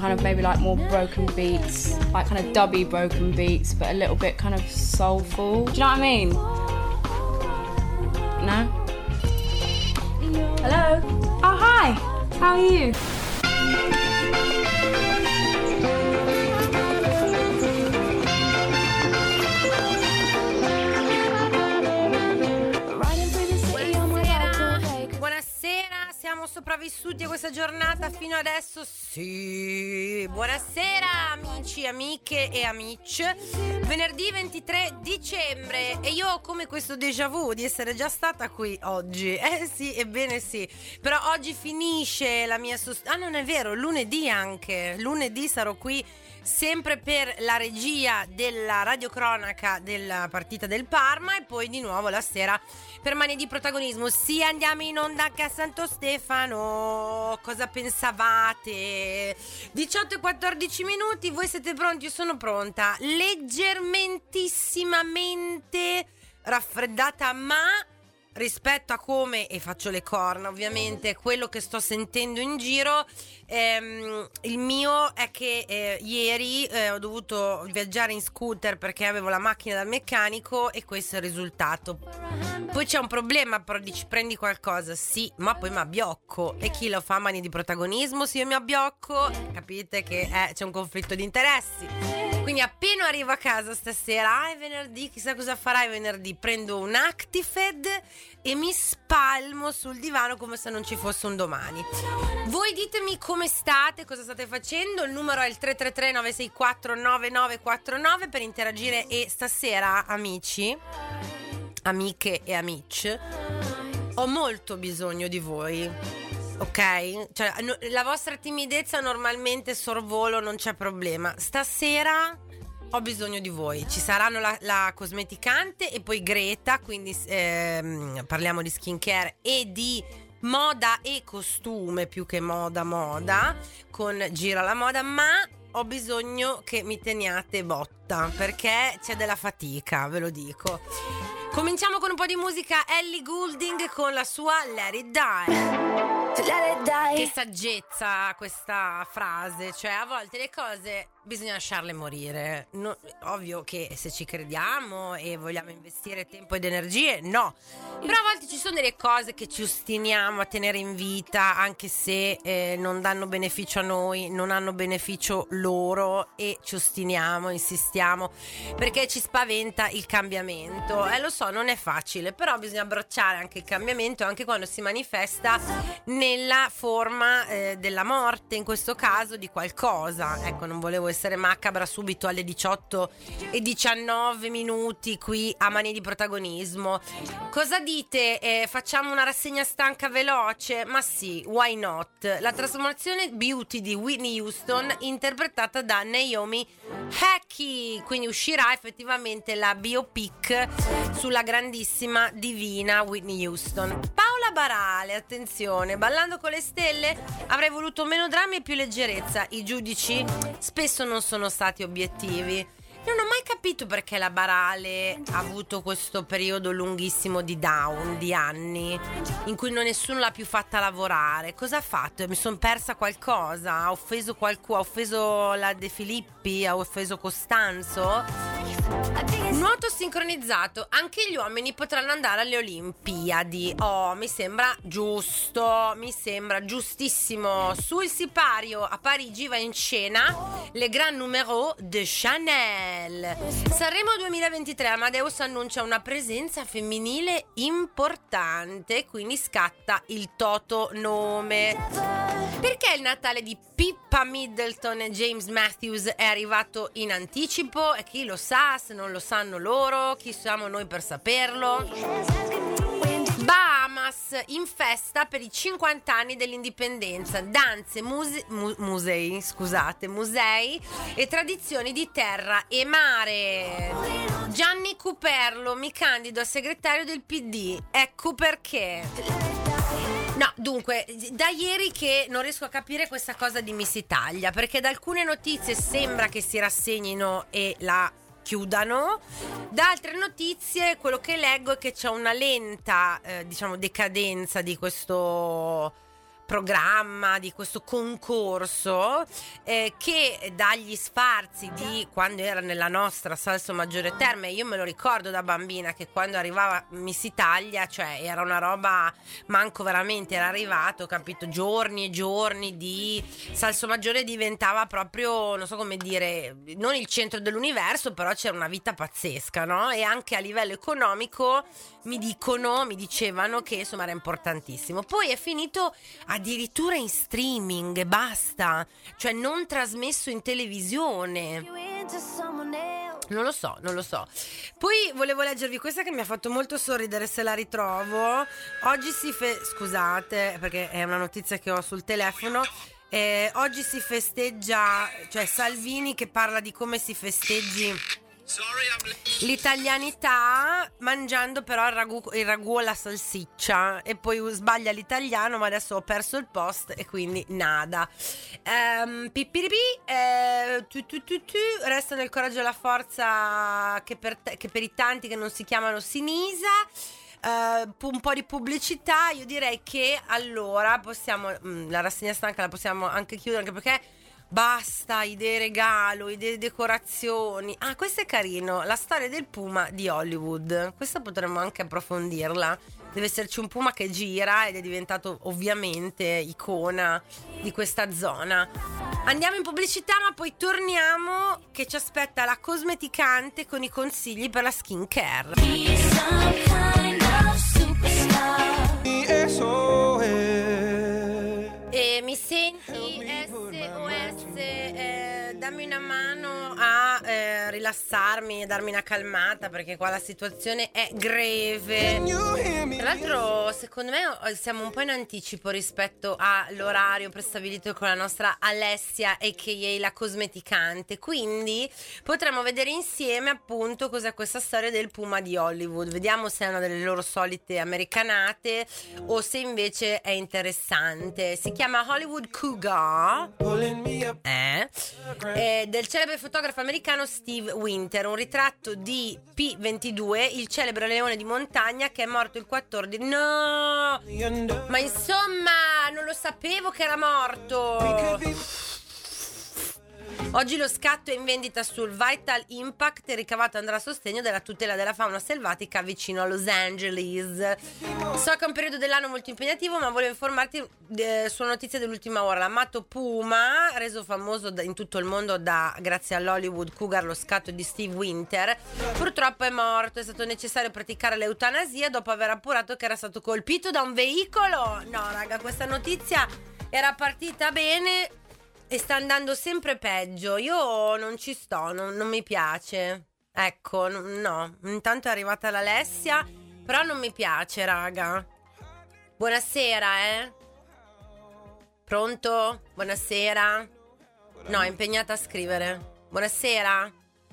kind of maybe like more broken beats, like kind of dubby broken beats, but a little bit kind of soulful. Do you know what I mean? No? Hello? Oh, hi! How are you? Siamo sopravvissuti a questa giornata fino adesso, sì. Buonasera amici, amiche e amici. Venerdì 23 dicembre e io ho come questo déjà vu di essere già stata qui oggi. Sì, ebbene sì. Però oggi finisce la mia non è vero, lunedì anche. Lunedì sarò qui sempre per la regia della radiocronaca della partita del Parma e poi di nuovo la sera per Mani di Protagonismo. Sì, andiamo in onda anche a Santo Stefano. Cosa pensavate? 18 e 14 minuti, voi siete pronti? Io sono pronta. Leggermentissimamente raffreddata, ma rispetto a come, e faccio le corna ovviamente, quello che sto sentendo in giro, il mio è che ieri ho dovuto viaggiare in scooter perché avevo la macchina dal meccanico e questo è il risultato. Poi c'è un problema, però dici prendi qualcosa, sì, ma poi mi abbiocco e chi lo fa? Mani di Protagonismo, se io mi abbiocco capite che c'è un conflitto di interessi. Quindi appena arrivo a casa stasera, è venerdì, chissà cosa farai venerdì, prendo un Actifed e mi spalmo sul divano come se non ci fosse un domani. Voi ditemi come state, cosa state facendo, il numero è il 333 964 9949 per interagire e stasera, amici, amiche e amici, ho molto bisogno di voi. Ok? Cioè, la vostra timidezza normalmente sorvolo, non c'è problema. Stasera ho bisogno di voi. Ci saranno la cosmeticante e poi Greta, quindi parliamo di skincare e di moda e costume più che moda con Gira la Moda, ma ho bisogno che mi teniate botta perché c'è della fatica, ve lo dico. Cominciamo con un po' di musica. Ellie Goulding con la sua Let It Die. Che saggezza questa frase, cioè a volte le cose bisogna lasciarle morire. Ovvio che se ci crediamo e vogliamo investire tempo ed energie, no. Però a volte ci sono delle cose che ci ostiniamo a tenere in vita anche se non danno beneficio a noi, non hanno beneficio loro e ci ostiniamo, insistiamo perché ci spaventa il cambiamento. Lo so, non è facile, però bisogna abbracciare anche il cambiamento anche quando si manifesta nella forma della morte, in questo caso di qualcosa. Ecco, non volevo essere macabra subito alle 18 e 19 minuti qui a Mani di Protagonismo. Cosa dite? Facciamo una rassegna stanca veloce? Ma sì, why not? La trasformazione Beauty di Whitney Houston interpretata da Naomi Hackey, quindi uscirà effettivamente la biopic sulla grandissima divina Whitney Houston. Paola Barale, attenzione, Ballando con le stelle, avrei voluto meno drammi e più leggerezza. I giudici spesso non sono stati obiettivi. Non ho mai capito perché la Barale ha avuto questo periodo lunghissimo di down, di anni, in cui nessuno l'ha più fatta lavorare. Cosa ha fatto? Mi sono persa qualcosa? Ha offeso qualcuno? Ha offeso la De Filippi? Ha offeso Costanzo? Nuoto sincronizzato, anche gli uomini potranno andare alle Olimpiadi. Mi sembra giusto, mi sembra giustissimo. Sul sipario a Parigi va in scena Le Grand Numéro de Chanel. Sanremo 2023, Amadeus annuncia una presenza femminile importante, quindi scatta il Toto nome. Perché il Natale di Pippa Middleton e James Matthews è arrivato in anticipo? E chi lo sa, se non lo sanno loro, chi siamo noi per saperlo? Bahamas in festa per i 50 anni dell'indipendenza, danze, musei e tradizioni di terra e mare. Gianni Cuperlo, mi candido a segretario del PD, ecco perché. No, dunque, da ieri che non riesco a capire questa cosa di Miss Italia, perché da alcune notizie sembra che si rassegnino e la chiudano. Da altre notizie quello che leggo è che c'è una lenta decadenza di questo programma, di questo concorso che dagli sfarzi di quando era nella nostra Salso Maggiore Terme, io me lo ricordo da bambina che quando arrivava Miss Italia, cioè era una roba, manco veramente era arrivato, capito, giorni e giorni di Salso Maggiore, diventava proprio, non so come dire, non il centro dell'universo, però c'era una vita pazzesca, no? E anche a livello economico mi dicevano che insomma era importantissimo. Poi è finito addirittura in streaming, basta, cioè non trasmesso in televisione. Non lo so. Poi volevo leggervi questa che mi ha fatto molto sorridere, se la ritrovo. Oggi scusate, perché è una notizia che ho sul telefono. Oggi si festeggia, cioè Salvini che parla di come si festeggi l'italianità mangiando però il ragù o la salsiccia, e poi sbaglia l'italiano, ma adesso ho perso il post e quindi nada. Resta nel coraggio e la forza che per i tanti che non si chiamano Sinisa. Un po' di pubblicità. Io direi che allora possiamo la rassegna stanca la possiamo anche chiudere, anche perché basta idee regalo, idee decorazioni. Ah, questo è carino, la storia del puma di Hollywood. Questa potremmo anche approfondirla. Deve esserci un puma che gira ed è diventato ovviamente icona di questa zona. Andiamo in pubblicità, ma poi torniamo che ci aspetta la cosmeticante con i consigli per la skin care. E mi senti SOS, dammi una mano a rilassarmi e darmi una calmata, perché qua la situazione è greve. Tra l'altro secondo me siamo un po' in anticipo rispetto all'orario prestabilito con la nostra Alessia a.k.a. la cosmeticante, quindi potremmo vedere insieme appunto cos'è questa storia del puma di Hollywood. Vediamo se è una delle loro solite americanate o se invece è interessante. Si chiama Hollywood Cougar, del celebre fotografo americano Steve Winter, un ritratto di P22, il celebre leone di montagna che è morto il 14. No, ma insomma non lo sapevo che era morto. Oggi lo scatto è in vendita sul Vital Impact e il ricavato andrà a sostegno della tutela della fauna selvatica vicino a Los Angeles. So che è un periodo dell'anno molto impegnativo, ma volevo informarti sulla notizia dell'ultima ora. L'amato puma, reso famoso in tutto il mondo grazie all'Hollywood Cougar, lo scatto di Steve Winter, purtroppo è morto. È stato necessario praticare l'eutanasia dopo aver appurato che era stato colpito da un veicolo. No raga, questa notizia era partita bene e sta andando sempre peggio. Io non ci sto, non mi piace. Ecco, no. Intanto è arrivata l'Alessia, però non mi piace, raga. Buonasera, Pronto? Buonasera? No, è impegnata a scrivere. Buonasera?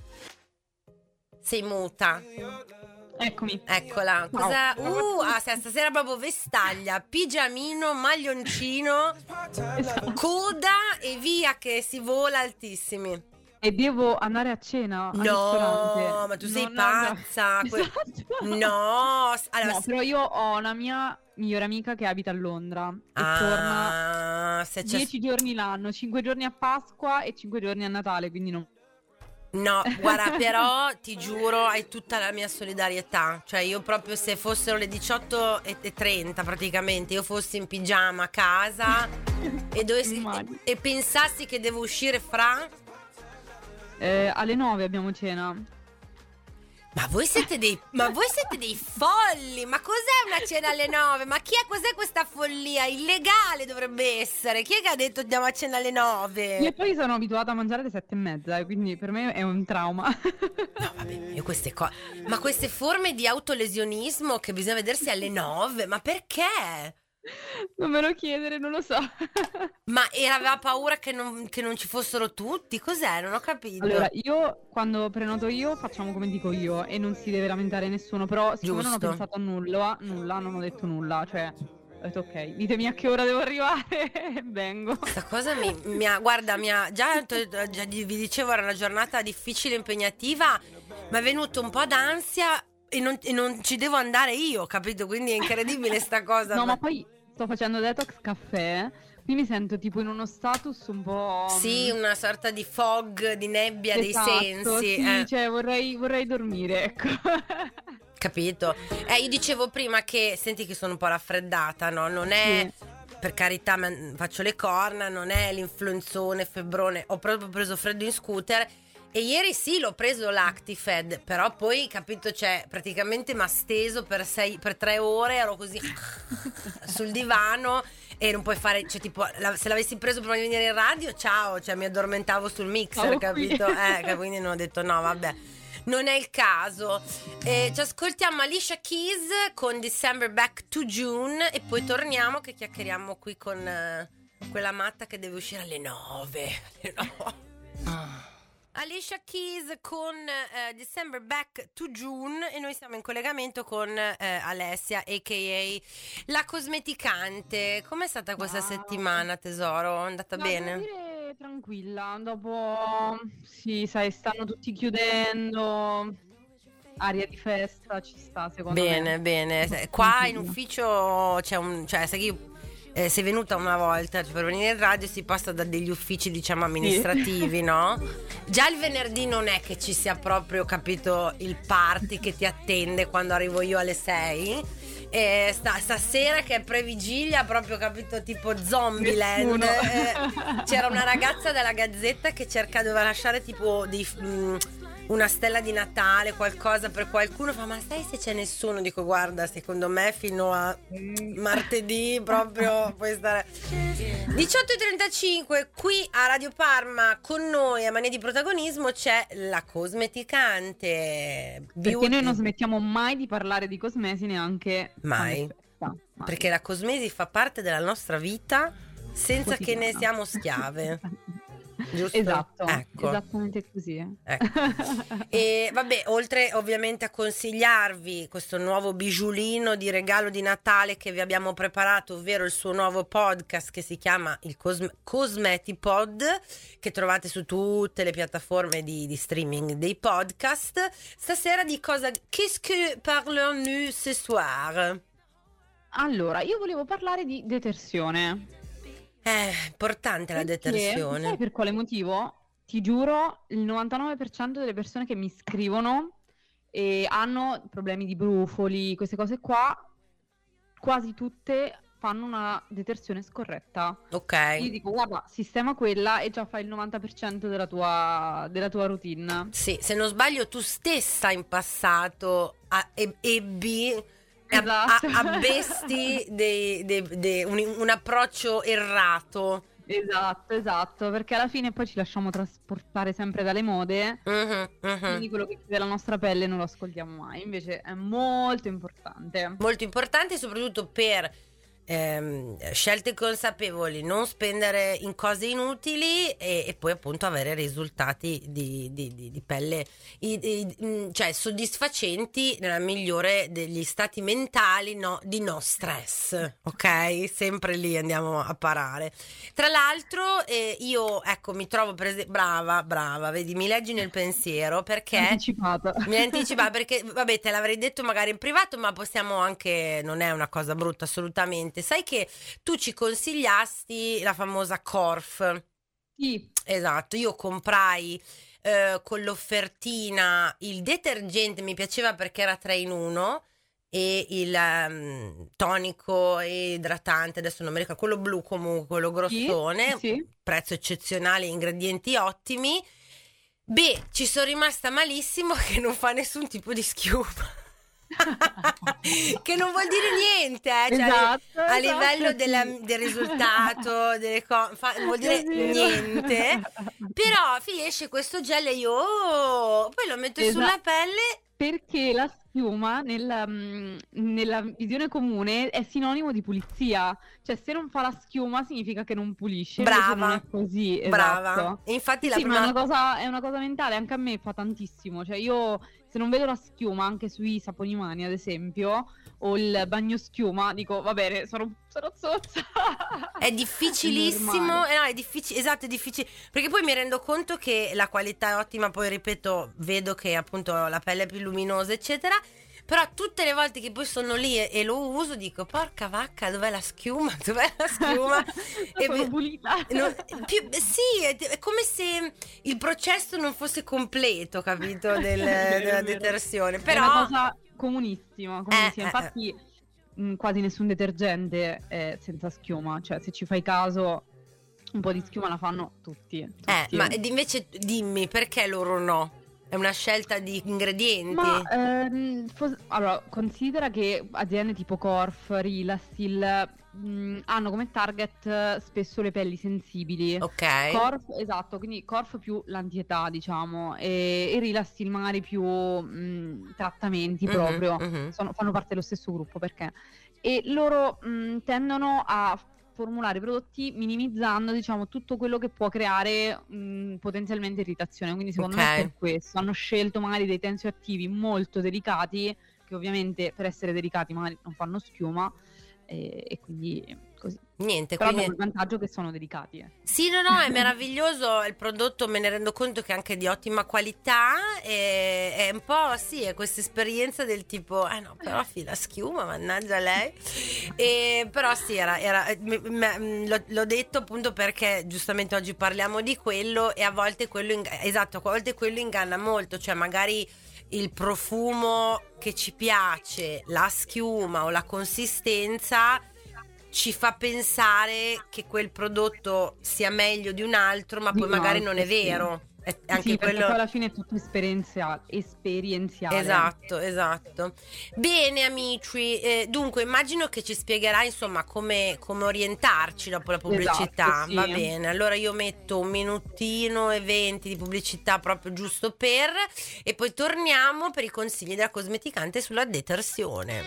Sei muta. Eccomi. Eccola. Cosa? Stasera proprio vestaglia, pigiamino, maglioncino, Esatto. coda e via che si vola altissimi. E devo andare a cena al ristorante. No, ma tu sei No, pazza. Esatto. No, allora, No, però io ho una mia migliore amica che abita a Londra e torna se c'è 10 giorni l'anno, 5 giorni a Pasqua e 5 giorni a Natale, quindi non... No, guarda, però ti giuro, hai tutta la mia solidarietà. Cioè io proprio, se fossero le 18:30 praticamente, io fossi in pigiama a casa e pensassi che devo uscire fra... alle 9 abbiamo cena. Ma voi siete dei folli. Ma cos'è una cena alle 9? Ma cos'è questa follia? Illegale dovrebbe essere. Chi è che ha detto andiamo a cena alle 9? E poi sono abituata a mangiare alle 7:30, quindi per me è un trauma. No, vabbè, io queste cose. Ma queste forme di autolesionismo che bisogna vedersi alle 9, ma perché? Non me lo chiedere, non lo so. Ma aveva paura che non ci fossero tutti? Cos'è? Non ho capito. Allora, io quando prenoto io facciamo come dico io e non si deve lamentare nessuno, però siccome non ho Giusto. pensato a nulla, non ho detto nulla, cioè ho detto ok, ditemi a che ora devo arrivare e vengo. Questa cosa guarda, già vi dicevo, era una giornata difficile, impegnativa, ma è venuto un po' d'ansia e non ci devo andare io, capito? Quindi è incredibile sta cosa. No, ma poi sto facendo detox caffè, quindi mi sento tipo in uno status un po'... Sì, una sorta di fog, di nebbia Esatto, dei sensi. sì, cioè vorrei dormire, ecco. Capito? Io dicevo prima che, senti che sono un po' raffreddata, no? Non è, per carità, faccio le corna, non è l'influenzone, febbrone, ho proprio preso freddo in scooter. E ieri sì, l'ho preso l'Actifed, però poi, capito, cioè, praticamente mi ha steso per 3 ore, ero così sul divano e non puoi fare, cioè, tipo, se l'avessi preso prima di venire in radio, ciao, cioè, mi addormentavo sul mixer, capito? Quindi non ho detto, no, vabbè, non è il caso. Ci ascoltiamo Alicia Keys con December Back to June e poi torniamo che chiacchieriamo qui con quella matta che deve uscire alle 9. Alicia Keys con December Back to June e noi siamo in collegamento con Alessia a.k.a. la cosmeticante. Com'è stata questa settimana, tesoro? È andata bene? Devo dire tranquilla, dopo sì, sai, stanno tutti chiudendo, aria di festa, ci sta secondo me. Bene. Qua in ufficio c'è cioè, sai che io sei venuta una volta, cioè, per venire in radio si passa da degli uffici, diciamo, amministrativi, sì. No? Già il venerdì non è che ci sia proprio, capito, il party che ti attende quando arrivo io alle 6. E stasera che è previgilia, proprio, capito, tipo Zombieland. C'era una ragazza della Gazzetta che doveva lasciare tipo una stella di Natale, qualcosa per qualcuno. Fa, ma sai se c'è nessuno? Dico, guarda, secondo me fino a martedì proprio puoi stare. 18:35 qui a Radio Parma con noi a Mania di Protagonismo c'è la cosmeticante Perché noi non smettiamo mai di parlare di cosmesi, neanche mai. Perché la cosmesi fa parte della nostra vita senza che ne siamo schiave. Giusto? Esatto, ecco. Esattamente così. Ecco. E vabbè, oltre ovviamente a consigliarvi questo nuovo bigiulino di regalo di Natale che vi abbiamo preparato, ovvero il suo nuovo podcast che si chiama il Cosmetipod, che trovate su tutte le piattaforme di streaming dei podcast. Stasera di cosa? Qu'est-ce que parlons-nous ce soir? Allora, io volevo parlare di detersione. Importante la detersione. Sai per quale motivo? Ti giuro, il 99% delle persone che mi scrivono hanno problemi di brufoli, queste cose qua, quasi tutte fanno una detersione scorretta. Ok. Io dico, guarda, sistema quella e già fai il 90% della tua routine. Sì, se non sbaglio tu stessa passato ebbi... Esatto. Abbesti un approccio errato. Esatto, perché alla fine poi ci lasciamo trasportare sempre dalle mode, quindi quello che chiede la nostra pelle non lo ascoltiamo mai, invece è molto importante. Molto importante soprattutto per scelte consapevoli, non spendere in cose inutili e poi appunto avere risultati di pelle cioè soddisfacenti nella migliore degli stati mentali, di no stress, ok? Sempre lì andiamo a parare. Tra l'altro io ecco mi trovo brava, vedi, mi leggi nel pensiero perché mi hai anticipato perché vabbè te l'avrei detto magari in privato, ma possiamo anche, non è una cosa brutta assolutamente. Sai che tu ci consigliasti la famosa Corf? Sì. Esatto, io comprai con l'offertina il detergente, mi piaceva perché era 3 in 1 e il tonico e idratante, adesso non mi ricordo, quello blu comunque, quello grossone, sì. Prezzo eccezionale, ingredienti ottimi. Beh, ci sono rimasta malissimo che non fa nessun tipo di schiuma. Che non vuol dire niente, cioè, a livello del risultato non vuol dire niente. Però esce questo gel e io poi lo metto sulla pelle. Perché la schiuma nella visione comune è sinonimo di pulizia, cioè se non fa la schiuma significa che non pulisce. Brava, non è così. Brava. Esatto. E infatti ma è una cosa mentale, anche a me fa tantissimo, cioè io se non vedo la schiuma anche sui saponi mani ad esempio o il bagno schiuma dico va bene, sono zozza. È difficilissimo, no, è difficile, esatto, è difficile, perché poi mi rendo conto che la qualità è ottima, poi ripeto, vedo che appunto la pelle è più luminosa eccetera, Però tutte le volte che poi sono lì e lo uso dico porca vacca, dov'è la schiuma? Dov'è la schiuma? Sono pulita. Sì, è come se il processo non fosse completo, capito, della detersione. Però è una cosa comunissima. Infatti quasi nessun detergente è senza schiuma, cioè se ci fai caso un po' di schiuma la fanno tutti. Ma invece dimmi perché loro no? È una scelta di ingredienti? Ma allora, considera che aziende tipo Corf, Rilastil hanno come target spesso le pelli sensibili. Ok. Corf, esatto, quindi Corf più l'antietà, diciamo, e Rilastil magari più trattamenti proprio. Fanno parte dello stesso gruppo, perché? E loro tendono a formulare i prodotti minimizzando, diciamo, tutto quello che può creare potenzialmente irritazione. Quindi secondo me per questo hanno scelto magari dei tensioattivi molto delicati, che ovviamente per essere delicati magari non fanno schiuma, e quindi così. Niente, però quindi abbiamo il vantaggio che sono delicati. Sì, no, è meraviglioso il prodotto, me ne rendo conto che è anche di ottima qualità, e è un po' sì, è questa esperienza del tipo no, però fila schiuma, mannaggia lei. Però sì, l'ho detto appunto perché giustamente oggi parliamo di quello, e a volte quello inganna molto, cioè magari il profumo che ci piace, la schiuma o la consistenza ci fa pensare che quel prodotto sia meglio di un altro, ma poi magari non è vero. È anche sì, quello... perché poi alla fine è tutto esperienziale. Esatto. Bene amici, dunque immagino che ci spiegherai insomma come orientarci dopo la pubblicità. Esatto, sì. Va bene, allora io metto 1 minutino e 20 di pubblicità proprio giusto e poi torniamo per i consigli della cosmeticante sulla detersione.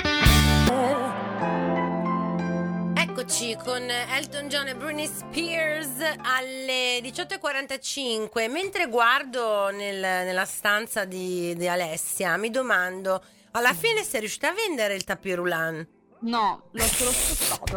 Eccoci con Elton John e Britney Spears alle 18:45. Mentre guardo nella stanza di Alessia, mi domando, alla fine sei riuscita a vendere il tapis roulant? No, l'ho solo spostato.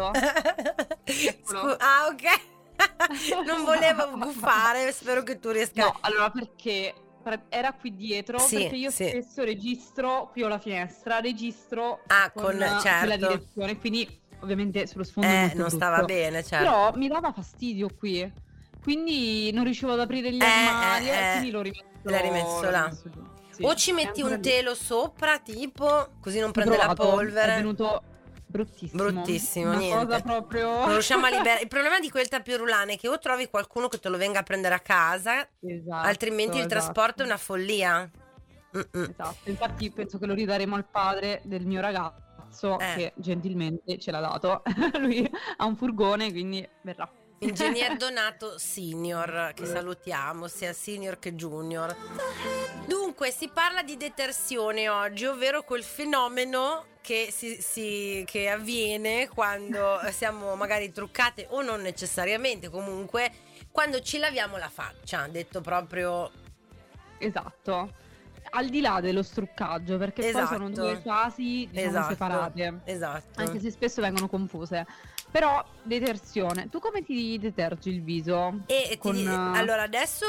Ok. Non volevo buffare, spero che tu riesca. No, allora perché era qui dietro, perché io spesso registro, qui ho la finestra, con quella direzione, quindi ovviamente sullo sfondo non brutto. stava bene, certo. Però mi dava fastidio qui, quindi non riuscivo ad aprire gli armadi, quindi l'hai rimesso là. Sì. O ci metti un telo sopra, tipo, così non prende la polvere. È venuto bruttissimo, niente. Cosa proprio... Non riusciamo a liberare. Il problema di quel tapis roulant è che o trovi qualcuno che te lo venga a prendere a casa, altrimenti il trasporto è una follia. Esatto, infatti penso che lo ridaremo al padre del mio ragazzo, che gentilmente ce l'ha dato. Lui ha un furgone, quindi verrà. Ingegner Donato Senior, che salutiamo, sia senior che junior. Dunque, si parla di detersione oggi, ovvero quel fenomeno che che avviene quando siamo magari truccate, o non necessariamente, comunque quando ci laviamo la faccia, detto proprio. Esatto. Al di là dello struccaggio, perché poi sono due fasi, diciamo, separate. Esatto. Anche se spesso vengono confuse. Però detersione, tu come ti detergi il viso? Allora adesso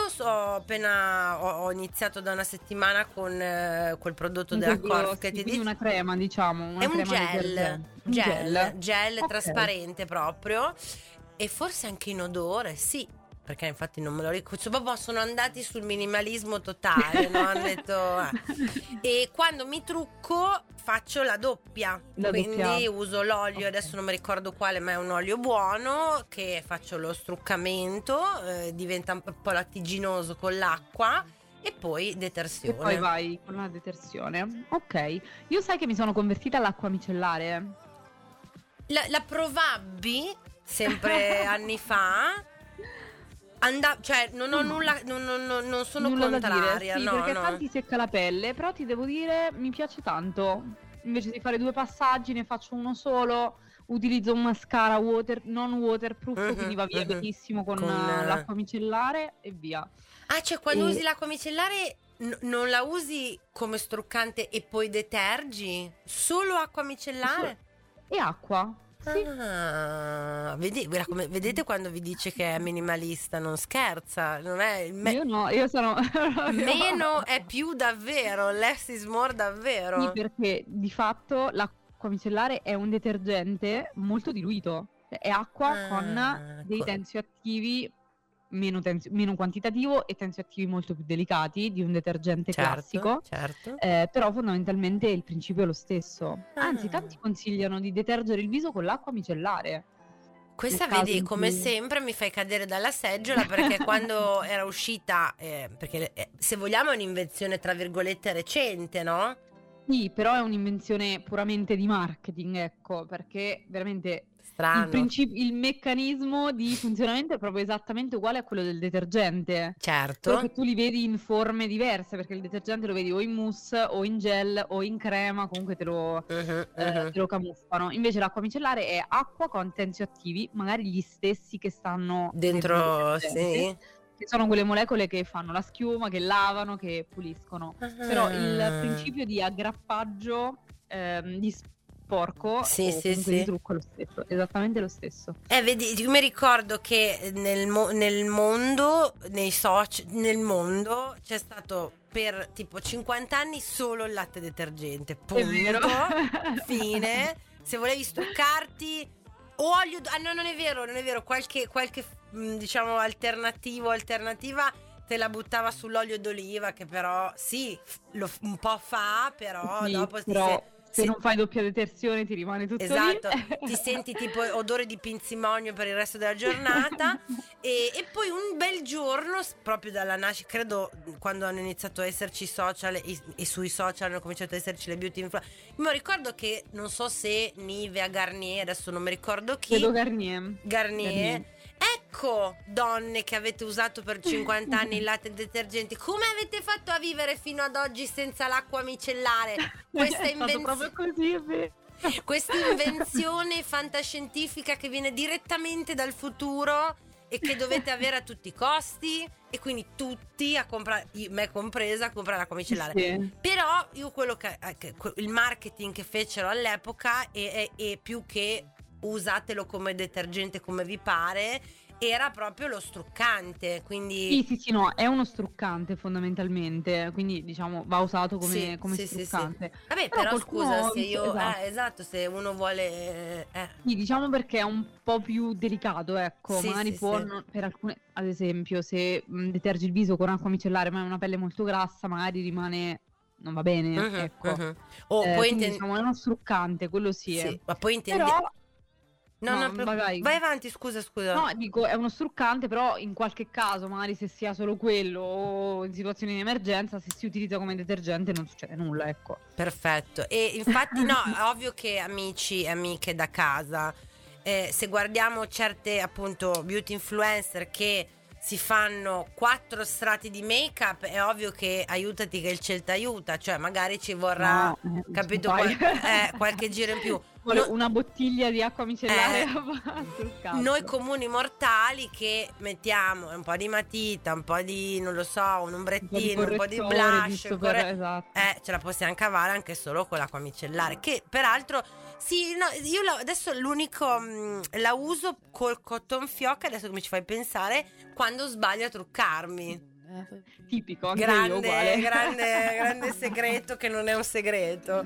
ho iniziato da una settimana con quel prodotto della Corf che ti dico, una crema, diciamo, una è un crema gel trasparente proprio, e forse anche in odore, sì, perché infatti non me lo ricordo, proprio sono andati sul minimalismo totale, no? Hanno detto e quando mi trucco faccio la doppia, quindi uso l'olio, adesso non mi ricordo quale, ma è un olio buono, che faccio lo struccamento, diventa un po' lattiginoso con l'acqua, e poi detersione. E poi vai con la detersione. Ok, io sai che mi sono convertita all'acqua micellare. La provabbi sempre anni fa. Cioè non ho nulla, non sono nulla contraria, da dire, sì, no, perché tanti secca la pelle, però ti devo dire, mi piace tanto. Invece di fare 2 passaggi ne faccio uno solo, utilizzo un mascara non waterproof, quindi va via benissimo con l'acqua micellare e via. Cioè quando usi l'acqua micellare non la usi come struccante e poi detergi? Solo acqua micellare? E acqua. Sì. Vedete quando vi dice che è minimalista, non scherza, non è Io no, io sono meno è più davvero, less is more Sì, davvero. perché di fatto l'acqua micellare è un detergente molto diluito. Cioè, è acqua con dei tensioattivi meno quantitativo e tensioattivi molto più delicati di un detergente classico. Certo. Però fondamentalmente il principio è lo stesso. Anzi, Ah. tanti consigliano di detergere il viso con l'acqua micellare. Questa Nel caso vedi, in come cui- sempre mi fai cadere dalla seggiola perché quando era uscita, perché se vogliamo è un'invenzione tra virgolette recente, no? Sì, però è un'invenzione puramente di marketing, ecco, perché veramente Strano. il meccanismo di funzionamento è proprio esattamente uguale a quello del detergente. Solo Certo. che tu li vedi in forme diverse, perché il detergente lo vedi o in mousse, o in gel, o in crema, comunque te lo camuffano. Invece l'acqua micellare è acqua con tensioattivi, magari gli stessi che stanno Dentro, nel detergente, sì. che sono quelle molecole che fanno la schiuma, che lavano, che puliscono. Però il principio di aggrappaggio di sporco Sì, o sì, comunque sì. di trucco è lo stesso, esattamente lo stesso. Vedi, io mi ricordo che nel mondo, nel mondo c'è stato per tipo 50 anni solo il latte detergente. Punto. vero. Fine. Se volevi struccarti o olio. Ah, no, non è vero. Qualche diciamo alternativa te la buttava sull'olio d'oliva, che però sì, un po' fa, però Sì, dopo però se sì. non fai doppia detersione ti rimane tutto Esatto, lì. ti senti tipo odore di pinzimonio per il resto della giornata e poi un bel giorno, proprio dalla nascita, credo quando hanno iniziato a esserci social e sui social hanno cominciato a esserci le beauty influencer. Mi ricordo che, non so se Nivea, Garnier, adesso non mi ricordo chi. Credo Garnier. Garnier. Ecco, donne che avete usato per 50 anni il latte detergente, come avete fatto a vivere fino ad oggi senza l'acqua micellare? Questa È stato proprio così, è vero. Questa invenzione fantascientifica che viene direttamente dal futuro e che dovete avere a tutti i costi, e quindi tutti a comprare, me compresa, a comprare l'acqua micellare. Sì. Però io quello il marketing che fecero all'epoca è più che usatelo come detergente come vi pare, era proprio lo struccante, quindi Sì, no, è uno struccante fondamentalmente, quindi diciamo va usato come sì, struccante. sì. Vabbè, Però però qualcuno- scusa, se io esatto. se uno vuole Sì, diciamo perché è un po' più delicato, ecco, Sì, magari sì, può, sì. per alcune, ad esempio, se detergi il viso con acqua micellare ma hai una pelle molto grassa, magari non va bene, ecco. O poi Quindi diciamo è uno struccante, quello sì, sì, ma poi intendi Però, no, vai. vai avanti, scusa. No, dico, è uno struccante, però in qualche caso, magari se si ha solo quello o in situazioni di emergenza, se si utilizza come detergente non succede nulla, ecco. Perfetto. E infatti no, ovvio che amici e amiche da casa, se guardiamo certe appunto beauty influencer che si fanno 4 strati di make-up, è ovvio che aiutati che il ciel t'aiuta, cioè magari ci vorrà, capito, fai. qualche giro in più. Vuole No- una bottiglia di acqua micellare sul cazzo. Noi comuni mortali che mettiamo un po' di matita, un po' di, non lo so, un ombrettino, un po' di correttore, blush, giusto per- esatto. ce la possiamo cavare anche solo con l'acqua micellare, che peraltro sì, no, io adesso l'unico la uso col cotton fioc, adesso che mi ci fai pensare, quando sbaglio a truccarmi. Tipico, anche io uguale. grande segreto che non è un segreto.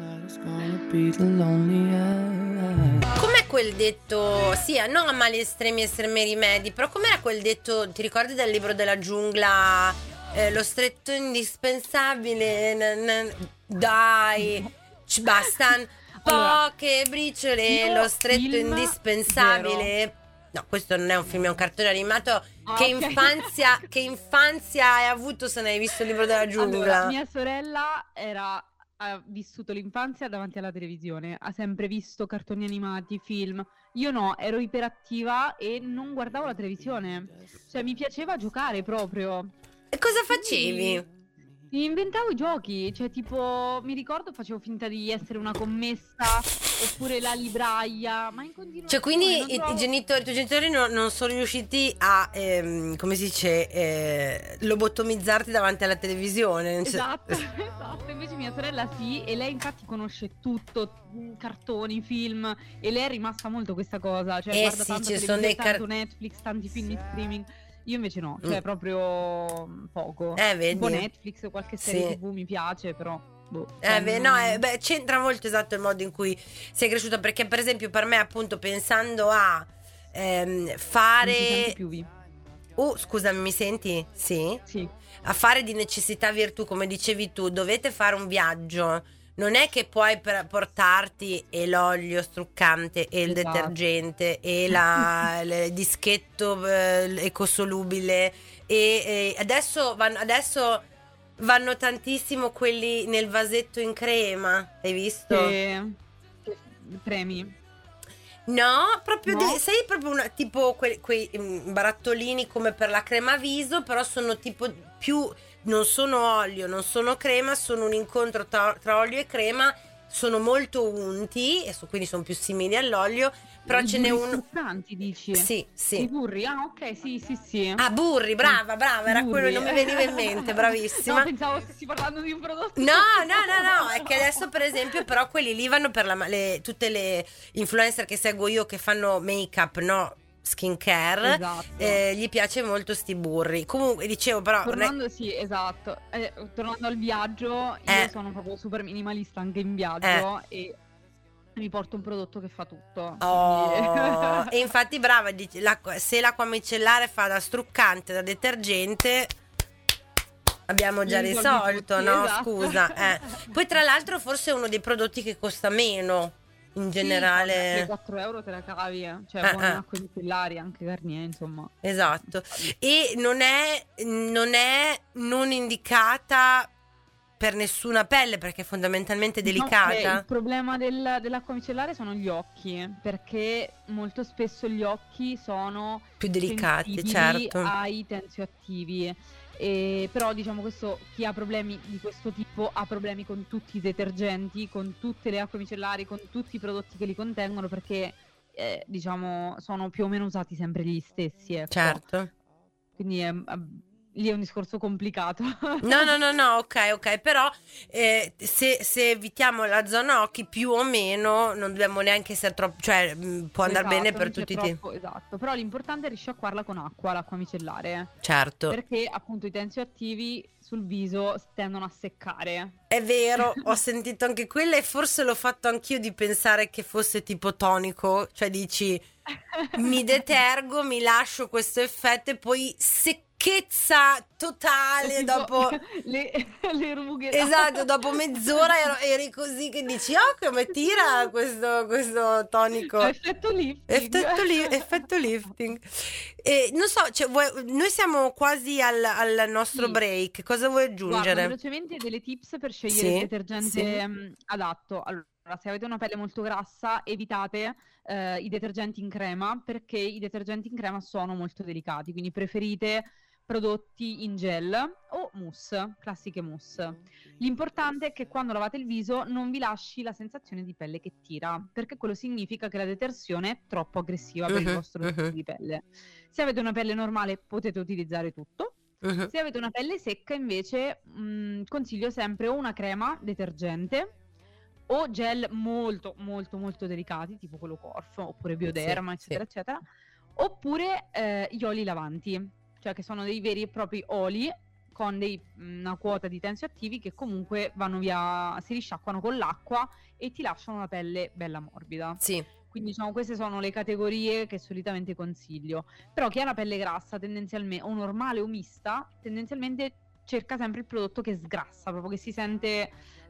Com'è quel detto? Sì, non a mali estremi rimedi, però com'era quel detto? Ti ricordi del libro della giungla? Lo stretto indispensabile. Dai, ci bastan poche briciole. io Lo stretto film indispensabile. No, questo non è un film, è un cartone animato. Che ok. infanzia hai avuto se non hai visto il libro della giungla? Allora, mia sorella ha vissuto l'infanzia davanti alla televisione, ha sempre visto cartoni animati, film. Io no, ero iperattiva e non guardavo la televisione. Cioè, mi piaceva giocare proprio. E cosa facevi? Mi inventavo i giochi, cioè tipo, mi ricordo facevo finta di essere una commessa oppure la libraia, ma in continuazione. Cioè, quindi non i trovo- tuoi genitori non sono riusciti a, come si dice, lobotomizzarti davanti alla televisione. Esatto, esatto, invece mia sorella sì, e lei infatti conosce tutto, cartoni, film, e lei è rimasta molto questa cosa, cioè guarda sì, tanto ci sono dei tanto Netflix, tanti film in streaming. Io invece no, cioè proprio poco. vedi? Un po' Netflix o qualche serie Sì. TV mi piace, però boh. C'entra molto il modo in cui sei cresciuta, perché per esempio per me, appunto, pensando a Non si fare... sente più scusami, mi senti? Sì? Sì. A fare di necessità virtù, come dicevi tu, dovete fare un viaggio. Non è che puoi portarti e l'olio struccante e il Esatto. detergente e il dischetto ecosolubile e adesso vanno tantissimo quelli nel vasetto in crema, hai visto? Che premi. No, proprio No? sei proprio tipo quei barattolini come per la crema viso, però sono tipo più, non sono olio, non sono crema, sono un incontro tra olio e crema, sono molto unti e quindi sono più simili all'olio, però I ce n'è burri uno. struccanti, dici? Sì, I sì. burri? Ah, ok, sì. Ah, burri, brava, era Burri. quello che non mi veniva in mente, bravissima. No, pensavo stessi parlando di un prodotto. No, è che adesso per esempio però quelli lì vanno per tutte le influencer che seguo io che fanno make-up, no? Skincare, Esatto. gli piace molto sti burri. Comunque dicevo però Tornando, sì, esatto. Tornando al viaggio, io sono proprio super minimalista anche in viaggio e mi porto un prodotto che fa tutto. Oh, e infatti brava, se l'acqua micellare fa da struccante, da detergente, abbiamo già risolto, tutti, no? esatto. Scusa. Poi tra l'altro forse è uno dei prodotti che costa meno in generale. Sì, 4 euro te la cavi, cioè buone acque micellari, anche Garnier, insomma. Esatto. E non è non indicata per nessuna pelle, perché è fondamentalmente delicata. Il problema dell'acqua micellare sono gli occhi, perché molto spesso gli occhi sono più delicati, sensibili certo, ai tensioattivi. Però diciamo questo, chi ha problemi di questo tipo ha problemi con tutti i detergenti, con tutte le acque micellari, con tutti i prodotti che li contengono, perché diciamo sono più o meno usati sempre gli stessi, ecco. Certo. Quindi lì è un discorso complicato. No, ok, però se evitiamo la zona occhi più o meno non dobbiamo neanche essere troppo, cioè può andare bene per tutti i tipi. Esatto, però l'importante è risciacquarla con acqua, l'acqua micellare. Certo. Perché appunto i tensioattivi sul viso tendono a seccare. È vero, ho sentito anche quella e forse l'ho fatto anch'io di pensare che fosse tipo tonico, cioè dici mi detergo, mi lascio questo effetto e poi secchezza totale Tipo, dopo le rughe. esatto, dopo mezz'ora eri così che dici come tira questo tonico, Effetto lifting. E non so, cioè, noi siamo quasi al nostro break, cosa vuoi aggiungere? Guarda, velocemente delle tips per scegliere il detergente adatto. Allora, se avete una pelle molto grassa, evitate i detergenti in crema, perché i detergenti in crema sono molto delicati, quindi preferite prodotti in gel o mousse, classiche mousse. L'importante è che quando lavate il viso non vi lasci la sensazione di pelle che tira, perché quello significa che la detersione è troppo aggressiva per il vostro tipo di pelle. Se avete una pelle normale potete utilizzare tutto. Se avete una pelle secca invece consiglio sempre o una crema detergente o gel molto molto molto delicati, tipo quello Corf oppure Bioderma, eccetera, oppure gli oli lavanti, cioè che sono dei veri e propri oli con una quota di tensioattivi che comunque vanno via, si risciacquano con l'acqua e ti lasciano una pelle bella morbida. Sì. Quindi diciamo queste sono le categorie che solitamente consiglio. Però chi ha la pelle grassa tendenzialmente, o normale o mista, tendenzialmente cerca sempre il prodotto che sgrassa, proprio che si sente...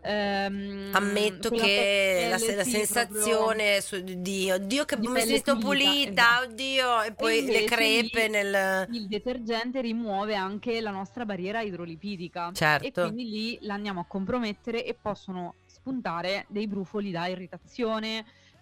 ammetto che la sensazione di oddio che mi sento pulita, esatto. Oddio, e poi le crepe il detergente rimuove anche la nostra barriera idrolipidica, certo. E quindi lì la andiamo a compromettere e possono spuntare dei brufoli da irritazione,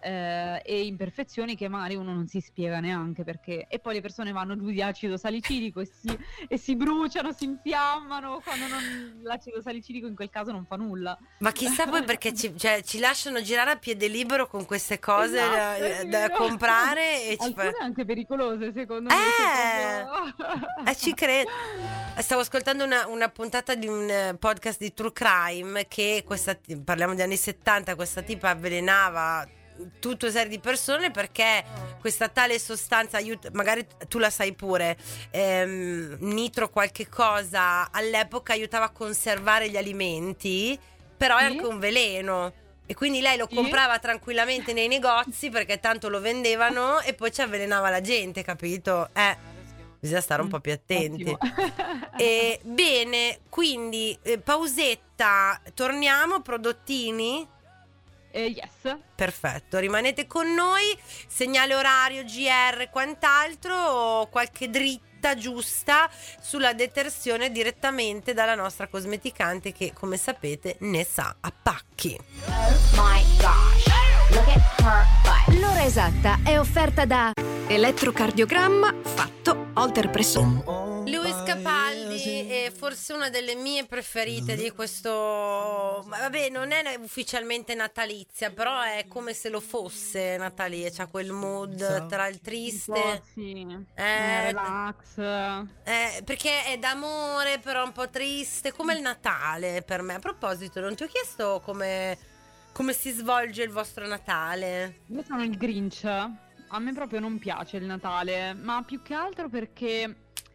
e imperfezioni che magari uno non si spiega neanche perché, e poi le persone vanno giù di acido salicilico e si bruciano, si infiammano quando l'acido salicilico in quel caso non fa nulla. Ma chissà poi perché ci lasciano girare a piede libero con queste cose Esatto, da comprare e alcune anche pericolose secondo me. ci credo. Stavo ascoltando una puntata di un podcast di True Crime che parliamo degli anni 70, questa tipa avvelenava tutta una serie di persone perché questa tale sostanza magari tu la sai pure, nitro qualche cosa, all'epoca aiutava a conservare gli alimenti, però è anche un veleno e quindi lei lo comprava tranquillamente nei negozi perché tanto lo vendevano e poi ci avvelenava la gente, capito? Bisogna stare un po' più attenti. Bene, quindi pausetta, torniamo, prodottini? Yes. Perfetto, rimanete con noi, segnale orario, GR, quant'altro, o qualche dritta giusta sulla detersione direttamente dalla nostra cosmeticante che, come sapete, ne sa a pacchi. Oh my gosh, look at her butt. L'ora esatta è offerta da Elettrocardiogramma fatto Holter Pressone. Luis Capaldi è forse una delle mie preferite di questo. Vabbè, non è ufficialmente natalizia, però è come se lo fosse natalizia. C'ha quel mood tra il triste, relax. Perché è d'amore, però un po' triste, come il Natale per me. A proposito, non ti ho chiesto come si svolge il vostro Natale? Io sono il Grinch. A me proprio non piace il Natale, ma più che altro perché,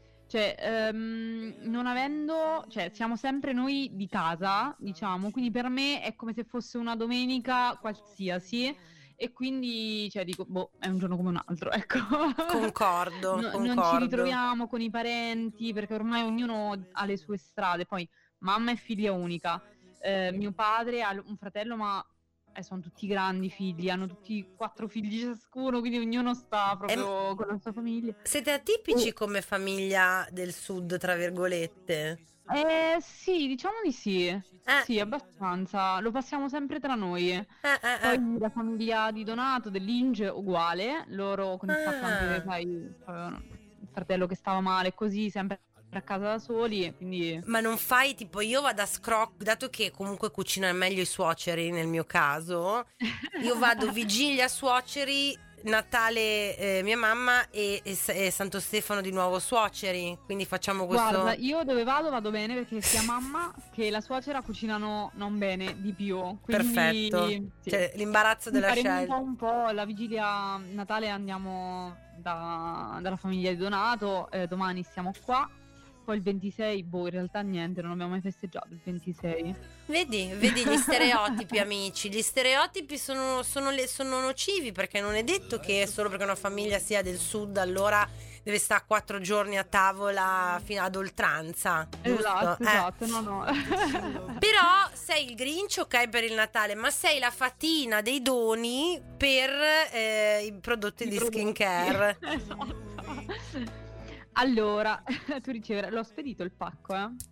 non avendo, siamo sempre noi di casa, diciamo, quindi per me è come se fosse una domenica qualsiasi e quindi, dico, è un giorno come un altro, ecco. Concordo. Non ci ritroviamo con i parenti perché ormai ognuno ha le sue strade, poi mamma è figlia unica, mio padre ha un fratello ma sono tutti grandi figli, hanno tutti 4 figli ciascuno, quindi ognuno sta proprio con la sua famiglia. Siete atipici come famiglia del sud, tra virgolette? Sì, diciamo di sì. Sì, abbastanza. Lo passiamo sempre tra noi. Poi la famiglia di Donato, dell'Inge, uguale. Loro con il fatto anche che, avevano il fratello che stava male, così, sempre a casa da soli, quindi. Ma non fai tipo, io vado a scrocco, dato che comunque cucinano meglio i suoceri nel mio caso, io vado vigilia suoceri, Natale mia mamma e Santo Stefano di nuovo suoceri, quindi facciamo questo. Guarda, io dove vado bene perché sia mamma che la suocera cucinano non bene, di più, quindi, perfetto, sì. L'imbarazzo della scelta. Un po' la vigilia Natale andiamo dalla famiglia di Donato, domani siamo qua. Poi il 26, in realtà niente, non abbiamo mai festeggiato il 26. Vedi gli stereotipi, amici. Gli stereotipi sono nocivi, perché non è detto che solo perché una famiglia sia del sud allora deve stare 4 giorni a tavola fino ad oltranza. Esatto, no. Però sei il Grinch, ok, per il Natale, ma sei la fatina dei doni per i prodotti di skincare. Esatto. Allora, tu riceverai, l'ho spedito il pacco,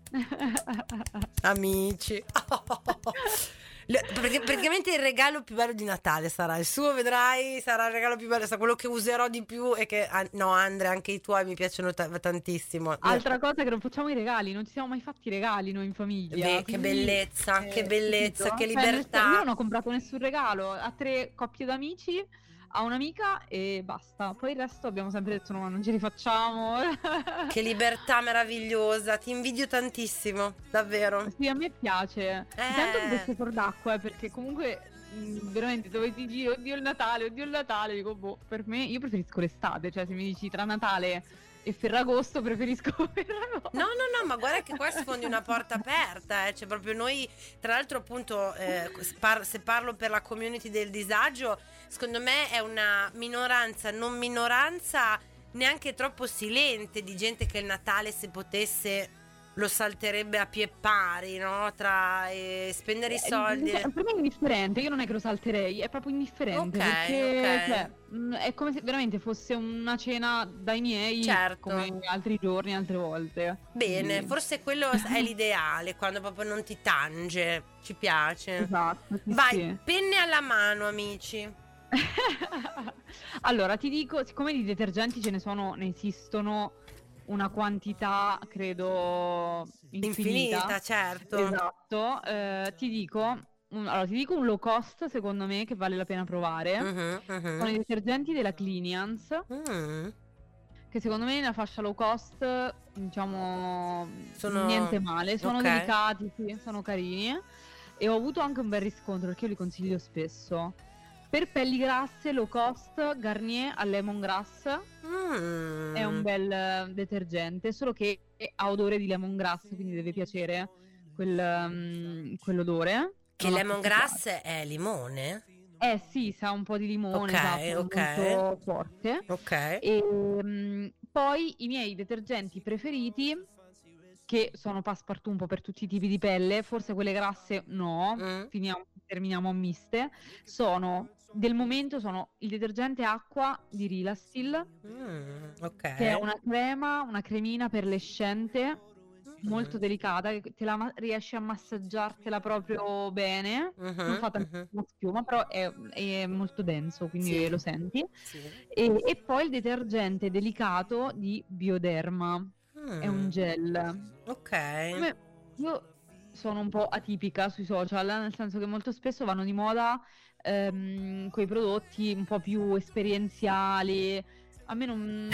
Amici. Praticamente il regalo più bello di Natale sarà il suo, vedrai, sarà il regalo più bello, sarà quello che userò di più e che Andrea, anche i tuoi mi piacciono tantissimo. Altra cosa che non facciamo i regali, non ci siamo mai fatti i regali noi in famiglia. Che bellezza, che libertà. Io non ho comprato nessun regalo a 3 coppie d'amici, a un'amica e basta. Poi il resto abbiamo sempre detto no, ma non ce li facciamo. Che libertà meravigliosa, ti invidio tantissimo, davvero. Sì, a me piace. Mi sento un pesce fuor d'acqua, perché comunque veramente dove ti giri, oddio il Natale, dico per me, io preferisco l'estate, se mi dici tra Natale e Ferragosto preferisco Ferragosto. No, ma guarda che qua sfondi una porta aperta, Cioè proprio noi, tra l'altro appunto se parlo per la community del disagio, secondo me è una minoranza, non minoranza neanche troppo silente, di gente che il Natale, se potesse, lo salterebbe a pie pari, no? Tra spendere i soldi. Per me è indifferente, io non è che lo salterei, è proprio indifferente. Okay. È come se veramente fosse una cena dai miei, certo, come altri giorni, altre volte. Bene, forse quello è l'ideale, quando proprio non ti tange, ci piace. Esatto. Vai, penne alla mano, amici. Allora, ti dico, siccome di detergenti ne esistono una quantità, credo, Infinita, certo. Esatto. Ti dico un low cost, secondo me, che vale la pena provare. Sono i detergenti della Cliniance, che secondo me nella fascia low cost, diciamo, Sono niente male. Sono ok. delicati, sì, sono carini. E ho avuto anche un bel riscontro, perché io li consiglio spesso. Per pelli grasse low cost, Garnier al lemongrass è un bel detergente, solo che ha odore di lemongrass, quindi deve piacere quell'odore. Che Non ho lemongrass è limone? sì, sa un po' di limone, Ok, esatto, è ok. molto forte. Ok. E poi i miei detergenti preferiti, che sono passepartout un po' per tutti i tipi di pelle, forse quelle grasse no, terminiamo a miste, del momento sono il detergente acqua di Rilastil, Ok. che è una cremina perlescente, molto delicata, che riesce a massaggiartela proprio bene, non fa tantissima schiuma, però è molto denso, quindi Sì. lo senti. Sì. E poi il detergente delicato di Bioderma, è un gel. Ok. Io sono un po' atipica sui social, nel senso che molto spesso vanno di moda quei prodotti un po' più esperienziali. A me non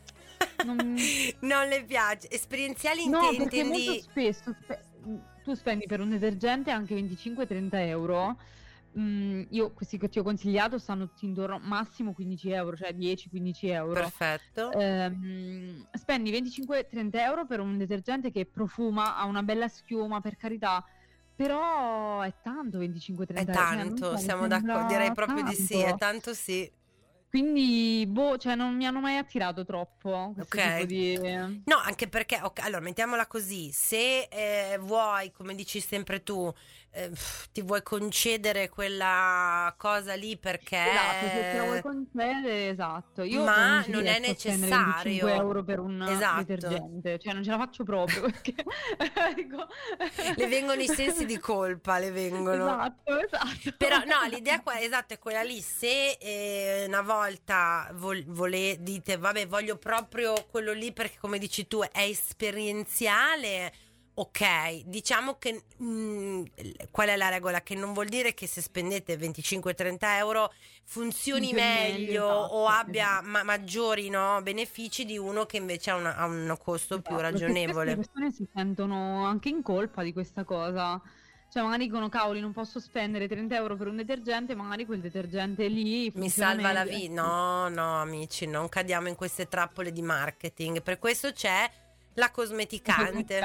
le piace. Esperienziali No, perché intendi? molto spesso tu spendi per un detergente anche 25-30 euro. Io questi che ti ho consigliato stanno tutti intorno massimo 15 euro, cioè 10-15 euro. Perfetto. Spendi 25-30 euro per un detergente che profuma, ha una bella schiuma, per carità, però è tanto 25-30 È euro. Cioè, non tanto, so, mi siamo sembra d'accordo. Direi proprio di sì, è tanto. tanto sì. Quindi, cioè non mi hanno mai attirato troppo questo Ok. tipo di... No, anche perché, allora mettiamola così, se vuoi, come dici sempre tu, ti vuoi concedere quella cosa lì perché... Esatto, se te la vuoi concedere, esatto. Io Ma ci non è riesco a spendere necessario. 25 euro per un Esatto. detergente, cioè non ce la faccio proprio perché dico... Le vengono i sensi di colpa, le vengono. Esatto. Però no, l'idea esatto, è quella lì. Se una volta dite, vabbè, voglio proprio quello lì perché, come dici tu, è esperienziale, ok. Diciamo che qual è la regola? Che non vuol dire che se spendete 25-30 euro funzioni meglio o esatto, abbia maggiori benefici di uno che invece ha un costo più Esatto, perché ragionevole. spesso le persone si sentono anche in colpa di questa cosa. Cioè magari dicono, cavoli, non posso spendere 30 euro per un detergente, magari quel detergente lì Mi funziona salva la meglio. vita. No, amici, non cadiamo in queste trappole di marketing. Per questo c'è la cosmeticante,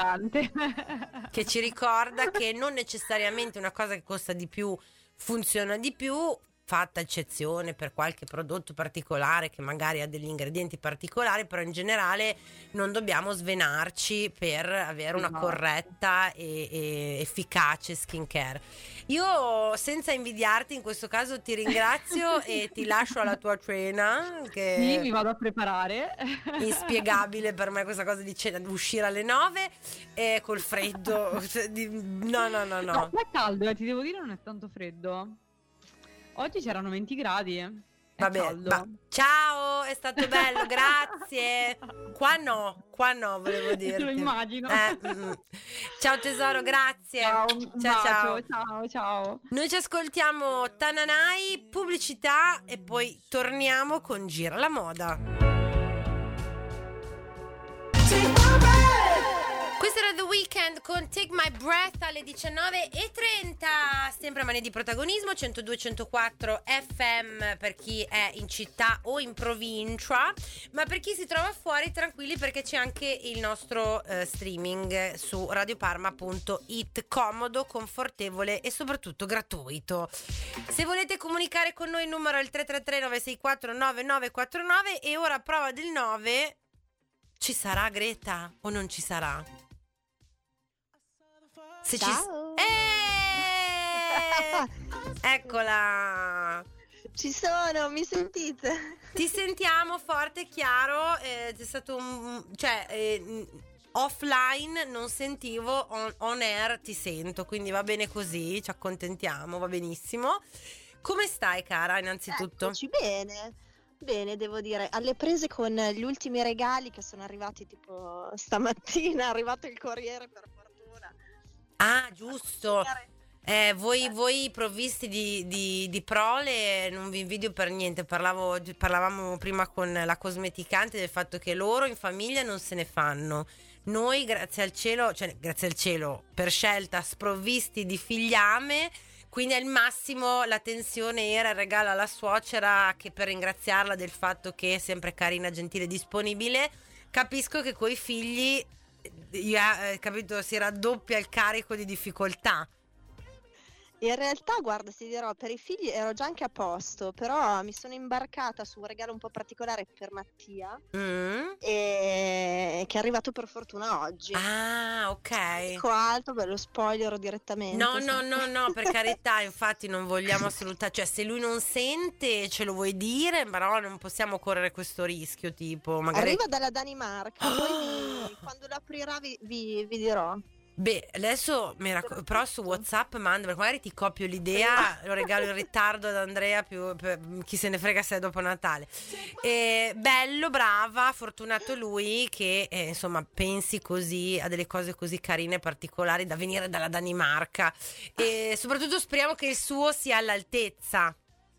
che ci ricorda che non necessariamente una cosa che costa di più funziona di più, fatta eccezione per qualche prodotto particolare che magari ha degli ingredienti particolari, però in generale non dobbiamo svenarci per avere una corretta e efficace skincare. Io, senza invidiarti, in questo caso ti ringrazio e ti lascio alla tua cena, che Sì, mi vado a preparare. inspiegabile per me questa cosa di cena, di uscire alle 9 col freddo. No. No, è caldo, ti devo dire, non è tanto freddo. Oggi c'erano 20 gradi. È Vabbè, caldo. ciao, è stato bello, grazie. Qua no, volevo dirti. Lo immagino. Ciao tesoro, grazie. Ciao, un bacio, ciao. Noi ci ascoltiamo Tananai, pubblicità e poi torniamo con Gira la moda. Questo era The Weeknd con Take My Breath alle 19:30. Sempre a Mani di Protagonismo, 102-104 FM per chi è in città o in provincia, ma per chi si trova fuori tranquilli, perché c'è anche il nostro streaming su radioparma.it, comodo, confortevole e soprattutto gratuito. Se volete comunicare con noi il numero è il 333-964-9949 e ora a prova del 9. Ci sarà Greta o non ci sarà? Se Ciao. Eccola! Ci sono, mi sentite? Ti sentiamo forte e chiaro. C'è stato offline non sentivo, on air ti sento, quindi va bene così, ci accontentiamo, va benissimo. Come stai, cara, innanzitutto? Eccoci, bene. Bene, devo dire, alle prese con gli ultimi regali che sono arrivati tipo stamattina, è arrivato il corriere per fortuna. Ah, giusto. Voi provvisti di prole non vi invidio per niente. Parlavamo prima con la cosmeticante del fatto che loro in famiglia non se ne fanno. Noi, grazie al cielo, per scelta, sprovvisti di figliame, quindi al massimo la tensione era il regalo alla suocera, che per ringraziarla del fatto che è sempre carina, gentile, disponibile. Capisco che coi figli, capito, si raddoppia il carico di difficoltà. In realtà, guarda, ti dirò, per i figli ero già anche a posto, però mi sono imbarcata su un regalo un po' particolare per Mattia, che è arrivato per fortuna oggi. Ah, ok. Dico altro, lo spoilerò direttamente. No, per carità, infatti non vogliamo assolutamente, cioè se lui non sente ce lo vuoi dire, però non possiamo correre questo rischio, tipo magari... Arriva dalla Danimarca, poi quando lo aprirà vi dirò. Beh, adesso però su WhatsApp manda, perché magari ti copio l'idea, lo regalo in ritardo ad Andrea, chi se ne frega se è dopo Natale. Bello, brava, fortunato lui che insomma pensi così a delle cose così carine e particolari da venire dalla Danimarca, e soprattutto speriamo che il suo sia all'altezza.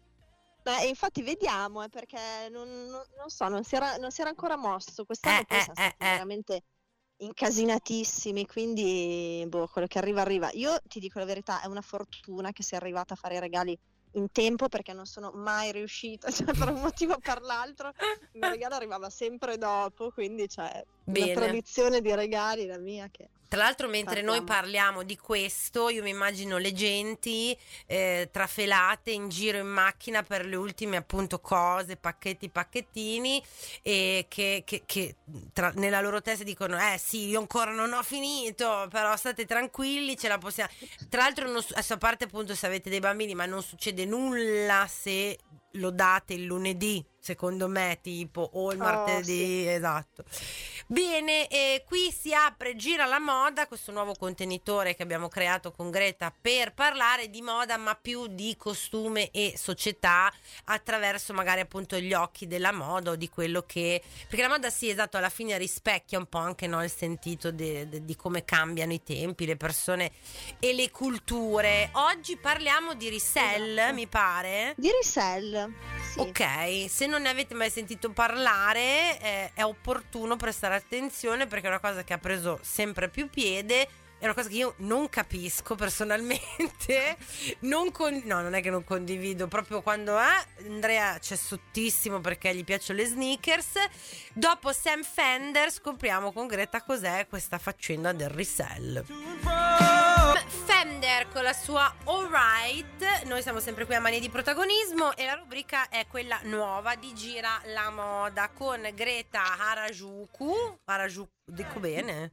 Infatti vediamo, perché non so, non si era ancora mosso. Quest'anno poi siamo stati veramente incasinatissimi, quindi quello che arriva. Io ti dico la verità, è una fortuna che sia arrivata a fare i regali in tempo, perché non sono mai riuscita, cioè per un motivo o per l'altro il mio regalo arrivava sempre dopo, quindi c'è una tradizione di regali la mia che... Tra l'altro, mentre noi parliamo di questo, io mi immagino le genti trafelate in giro in macchina per le ultime appunto cose, pacchettini, e che nella loro testa dicono sì, io ancora non ho finito, però state tranquilli, ce la possiamo. Tra l'altro, a parte appunto se avete dei bambini, ma non succede nulla se lo date il lunedì, secondo me, tipo, o il martedì, sì. Esatto. Bene, qui si apre Gira la Moda, questo nuovo contenitore che abbiamo creato con Greta per parlare di moda, ma più di costume e società, attraverso magari appunto gli occhi della moda o di quello che... Perché la moda, sì, esatto, alla fine rispecchia un po' anche, no, il sentito di come cambiano i tempi, le persone e le culture. Oggi parliamo di resell, esatto. Mi pare. Di resell, sì. Ok, se non ne avete mai sentito parlare, è opportuno prestare attenzione, perché è una cosa che ha preso sempre più piede, è una cosa che io non capisco personalmente, no, non è che non condivido, proprio quando Andrea c'è sottissimo perché gli piacciono le sneakers. Dopo Sam Fender scopriamo con Greta cos'è questa faccenda del resell. Fender con la sua Alright. Noi siamo sempre qui a Manie di Protagonismo e la rubrica è quella nuova di Gira la Moda con Greta Harajuku, dico bene?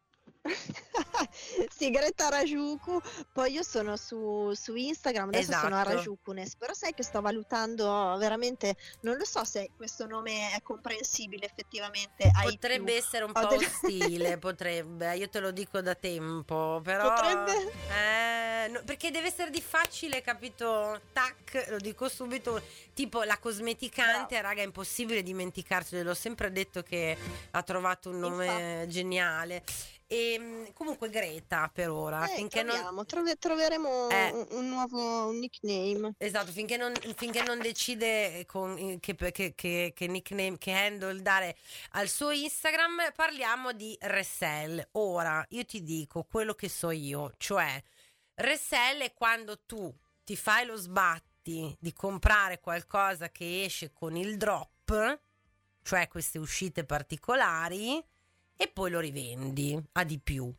Sì, Greta Harajuku. Poi io sono su Instagram, adesso esatto. Sono Harajukunes, però sai che sto valutando veramente, non lo so se questo nome è comprensibile effettivamente. Potrebbe essere un po' ostile, potrebbe, io te lo dico da tempo, però potrebbe? No, perché deve essere di facile, capito? Tac, lo dico subito, tipo la cosmeticante, no. Raga, è impossibile dimenticarselo, l'ho sempre detto che ha trovato un nome geniale. E comunque Greta per ora, finché troveremo un nuovo nickname. Esatto, finché non decide che nickname, che handle dare al suo Instagram, parliamo di resell. Ora, io ti dico quello che so io, cioè resell è quando tu ti fai lo sbatti di comprare qualcosa che esce con il drop, cioè queste uscite particolari, e poi lo rivendi a di più.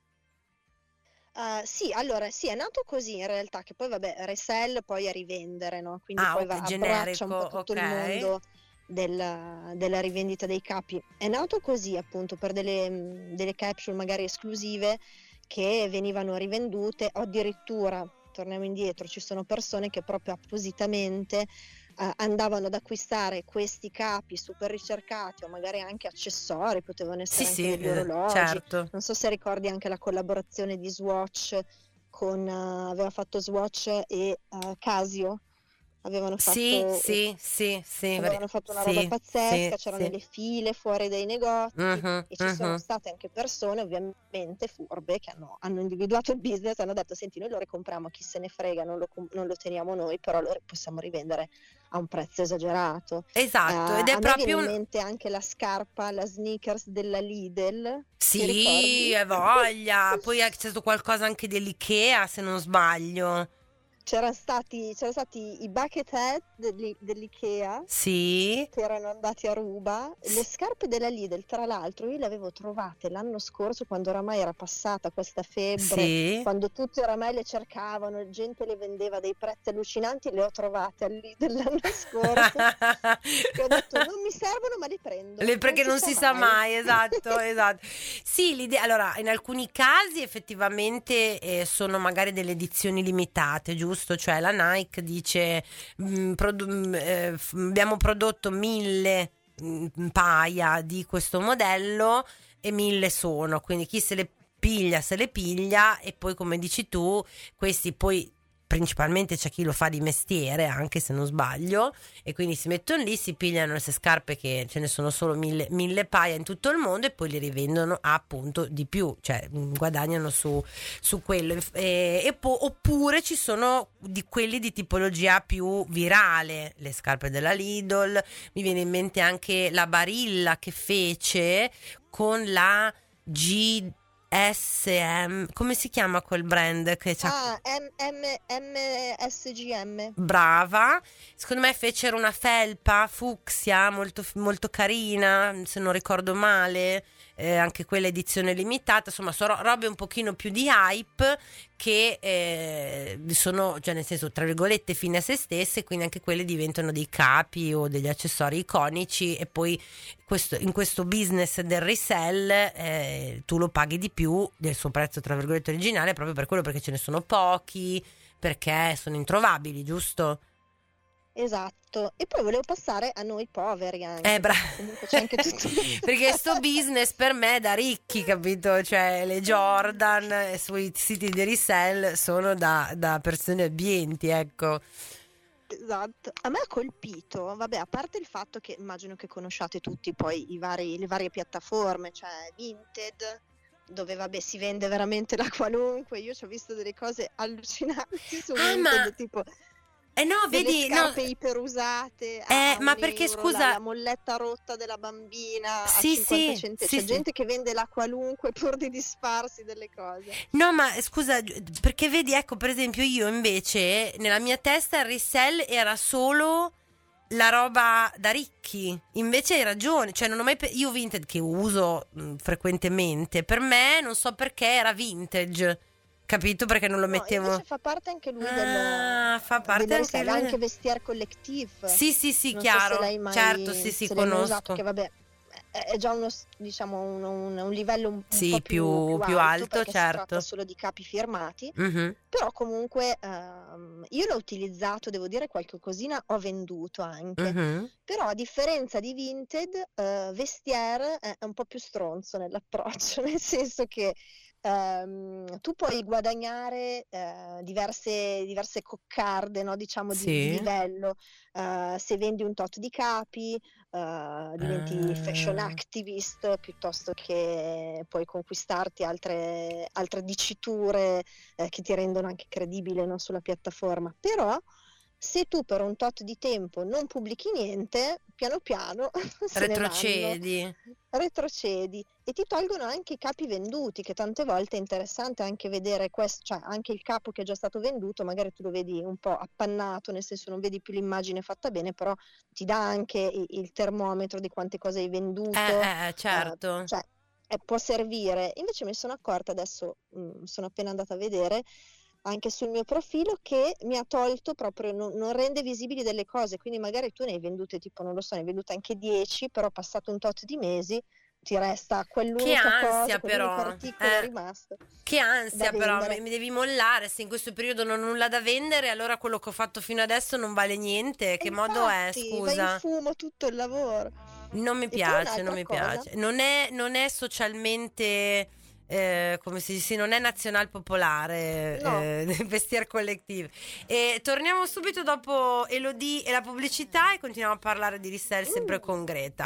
Sì, allora sì, è nato così in realtà, che poi resell poi a rivendere, no? Quindi poi abbraccia un po' tutto il mondo della rivendita dei capi. È nato così appunto per delle capsule magari esclusive che venivano rivendute, o addirittura, torniamo indietro, ci sono persone che proprio appositamente andavano ad acquistare questi capi super ricercati, o magari anche accessori, potevano essere anche degli orologi, certo. Non so se ricordi anche la collaborazione di Swatch aveva fatto Swatch e Casio avevano fatto, avevano fatto una roba pazzesca, c'erano le file fuori dai negozi e ci sono state anche persone ovviamente furbe che hanno individuato il business e hanno detto: senti, noi lo ricompriamo, chi se ne frega, non lo teniamo noi, però lo possiamo rivendere a un prezzo esagerato. Esatto, ed è proprio in mente anche la scarpa, la sneakers della Lidl. Sì, è voglia. Poi c'è stato qualcosa anche dell'Ikea, se non sbaglio. C'erano stati i bucket hat dell'Ikea che erano andati a ruba. Le scarpe della Lidl, tra l'altro, io le avevo trovate l'anno scorso, quando oramai era passata questa febbre, quando tutti oramai le cercavano, gente le vendeva a dei prezzi allucinanti, le ho trovate al Lidl l'anno scorso e ho detto: non mi servono, ma le prendo, perché non si sa mai. Esatto. Sì, l'idea, allora, in alcuni casi effettivamente sono magari delle edizioni limitate, giusto? Cioè la Nike dice abbiamo prodotto 1000 paia di questo modello e 1000 sono, quindi chi se le piglia, e poi, come dici tu, questi poi principalmente c'è chi lo fa di mestiere, anche se non sbaglio, e quindi si mettono lì, si pigliano queste scarpe, che ce ne sono solo 1000 paia in tutto il mondo, e poi li rivendono a appunto di più, cioè guadagnano su quello. Oppure ci sono di quelli di tipologia più virale, le scarpe della Lidl. Mi viene in mente anche la Barilla che fece con la SM, come si chiama quel brand che c'ha? MSGM. Brava, secondo me fecero una felpa fucsia molto, molto carina, se non ricordo male, anche quella edizione limitata. Insomma, sono robe un pochino più di hype, che sono, cioè, nel senso, tra virgolette, fine a se stesse, quindi anche quelle diventano dei capi o degli accessori iconici, e poi in questo business del resell tu lo paghi di più del suo prezzo, tra virgolette, originale, proprio per quello, perché ce ne sono pochi, perché sono introvabili, giusto? Esatto. E poi volevo passare a noi poveri anche. Comunque c'è anche tutto. Perché sto business per me è da ricchi, capito? Cioè le Jordan sui siti di resell sono da persone abbienti, ecco. Esatto. A me ha colpito, vabbè, a parte il fatto che immagino che conosciate tutti poi le varie piattaforme, cioè Vinted, dove vabbè si vende veramente la qualunque. Io ci ho visto delle cose allucinanti su Vinted, tipo vedi, scarpe iperusate ma perché euro, scusa, la molletta rotta della bambina a 50 centesimi, c'è gente che vende la qualunque pur di disfarsi delle cose. No, ma scusa, perché vedi, ecco, per esempio, io invece nella mia testa il resell era solo la roba da ricchi. Invece hai ragione, cioè non ho mai io Vinted, che uso frequentemente, per me non so perché era vintage. Capito, perché non lo mettevo. Invece fa parte anche lui fa parte anche lui. Anche Vestiaire Collectif. Sì, non chiaro. So se l'hai mai, certo, conosco. Usato, che vabbè, è già un livello un po' più alto, certo. Si tratta solo di capi firmati. Però comunque io l'ho utilizzato, devo dire, qualche cosina ho venduto anche. Però a differenza di Vinted, Vestiaire è un po' più stronzo nell'approccio, nel senso che tu puoi guadagnare diverse coccarde, no? Diciamo di livello, se vendi un tot di capi, diventi fashion activist, piuttosto che puoi conquistarti altre diciture che ti rendono anche credibile, no? Sulla piattaforma. Però se tu per un tot di tempo non pubblichi niente, piano piano retrocedi e ti tolgono anche i capi venduti, che tante volte è interessante anche vedere questo, cioè anche il capo che è già stato venduto, magari tu lo vedi un po' appannato, nel senso non vedi più l'immagine fatta bene, però ti dà anche il termometro di quante cose hai venduto. Certo. Può servire. Invece mi sono accorta adesso, sono appena andata a vedere anche sul mio profilo, che mi ha tolto proprio, non rende visibili delle cose, quindi magari tu ne hai vendute tipo, non lo so, ne hai vendute anche 10, però passato un tot di mesi ti resta quell'unica cosa, quell'unico articolo rimasto. Che ansia, però mi devi mollare, se in questo periodo non ho nulla da vendere, allora quello che ho fatto fino adesso non vale niente. Che modo è, scusa? Va in fumo tutto il lavoro. Non mi piace, non è socialmente come si dice, non è nazional popolare, vestier collettive. E torniamo subito dopo Elodie e la pubblicità e continuiamo a parlare di Rissell sempre con Greta.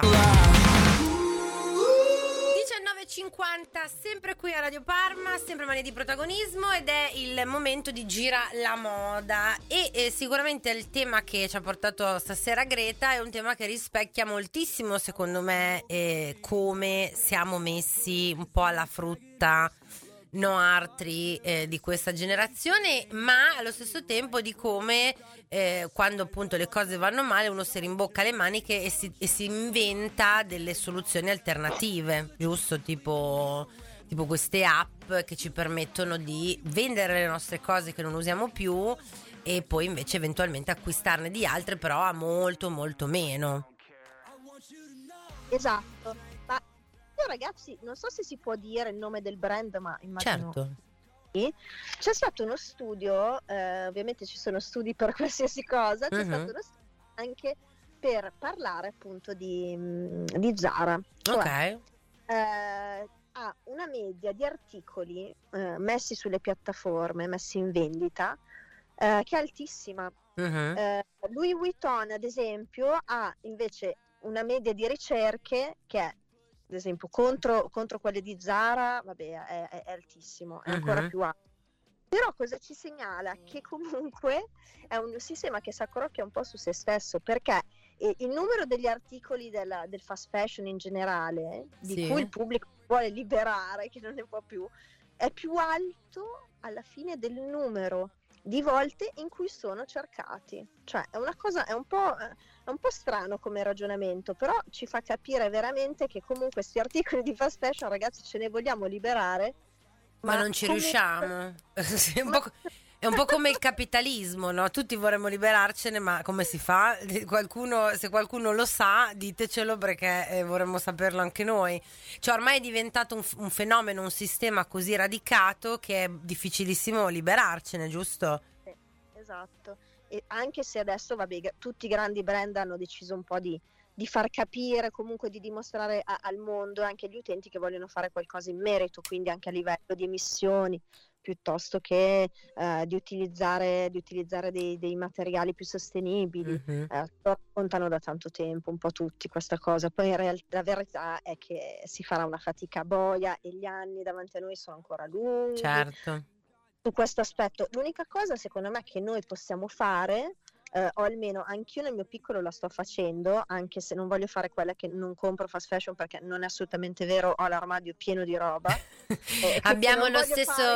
19.50, sempre qui a Radio Parma, sempre Mania di Protagonismo, ed è il momento di Gira la Moda e sicuramente il tema che ci ha portato stasera Greta è un tema che rispecchia moltissimo, secondo me, come siamo messi un po' alla frutta no artri di questa generazione, ma allo stesso tempo di come quando appunto le cose vanno male uno si rimbocca le maniche e si inventa delle soluzioni alternative, giusto? Tipo queste app che ci permettono di vendere le nostre cose che non usiamo più e poi invece eventualmente acquistarne di altre, però a molto molto meno. Esatto. Io, ragazzi, non so se si può dire il nome del brand, ma immagino. Certo. C'è stato uno studio, ovviamente ci sono studi per qualsiasi cosa, c'è stato uno studio anche per parlare appunto di Zara. Cioè, ha una media di articoli messi sulle piattaforme, messi in vendita, che è altissima. Louis Vuitton, ad esempio, ha invece una media di ricerche che è, ad esempio, contro quelle di Zara, vabbè, è altissimo, è ancora più alto. Però cosa ci segnala? Che comunque è un sistema che si accrocchia un po' su se stesso, perché il numero degli articoli del fast fashion in generale, di cui il pubblico vuole liberare, che non ne può più, è più alto alla fine del numero di volte in cui sono cercati. Cioè è una cosa, è un po' strano come ragionamento, però ci fa capire veramente che comunque questi articoli di fast fashion, ragazzi, ce ne vogliamo liberare, ma non ci riusciamo. È un po' come il capitalismo, no? Tutti vorremmo liberarcene, ma come si fa? Se qualcuno lo sa, ditecelo, perché vorremmo saperlo anche noi. Cioè ormai è diventato un fenomeno, un sistema così radicato che è difficilissimo liberarcene, giusto? Esatto. E anche se adesso, vabbè, tutti i grandi brand hanno deciso un po' di far capire, comunque di dimostrare al mondo e anche agli utenti che vogliono fare qualcosa in merito, quindi anche a livello di emissioni, piuttosto che di utilizzare dei materiali più sostenibili. Lo raccontano da tanto tempo un po' tutti questa cosa, poi in realtà la verità è che si farà una fatica boia e gli anni davanti a noi sono ancora lunghi. Certo. Su questo aspetto l'unica cosa secondo me che noi possiamo fare, o almeno anch'io nel mio piccolo la sto facendo, anche se non voglio fare quella che non compro fast fashion, perché non è assolutamente vero, ho l'armadio pieno di roba. Abbiamo lo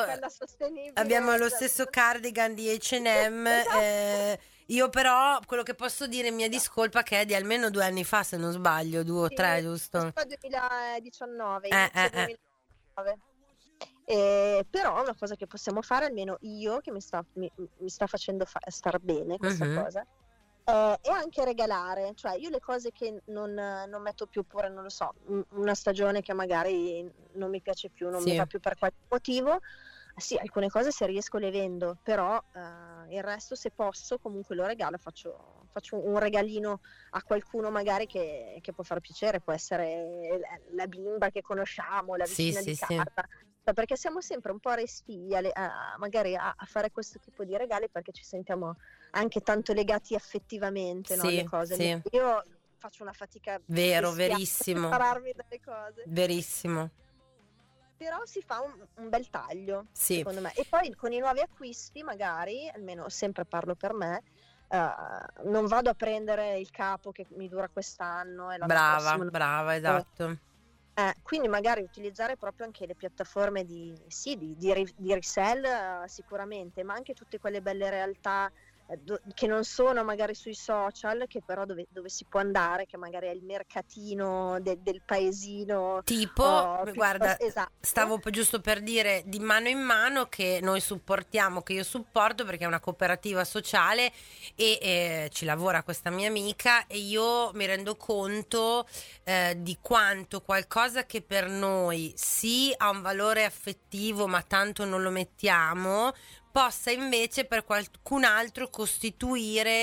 stesso cardigan di H&M. Io però quello che posso dire, mia discolpa, che è di almeno 2 anni fa, se non sbaglio, 2 o 3, giusto? 2019, 2019. Però è una cosa che possiamo fare, almeno io, che mi sta facendo star bene questa cosa, e anche regalare. Cioè io le cose che non metto più, oppure non lo so, una stagione che magari non mi piace più, non mi va più per qualche motivo, sì, alcune cose se riesco le vendo, però il resto, se posso, comunque lo regalo, faccio un regalino a qualcuno magari che può far piacere, può essere la bimba che conosciamo, la vicina di casa. Perché siamo sempre un po' restii magari a fare questo tipo di regali, perché ci sentiamo anche tanto legati affettivamente, no, alle cose. Io faccio una fatica verissimo a separarmi dalle cose. Verissimo. Però si fa un bel taglio, secondo me. E poi con i nuovi acquisti, magari, almeno sempre parlo per me, non vado a prendere il capo che mi dura quest'anno e brava, esatto. Quindi magari utilizzare proprio anche le piattaforme di resell, sicuramente, ma anche tutte quelle belle realtà che non sono magari sui social, che però dove si può andare, che magari è il mercatino del paesino. Tipo, guarda, esatto. Stavo giusto per dire di Mano in Mano, che noi supportiamo, che io supporto perché è una cooperativa sociale e ci lavora questa mia amica, e io mi rendo conto di quanto qualcosa che per noi sì ha un valore affettivo ma tanto non lo mettiamo, possa invece per qualcun altro costituire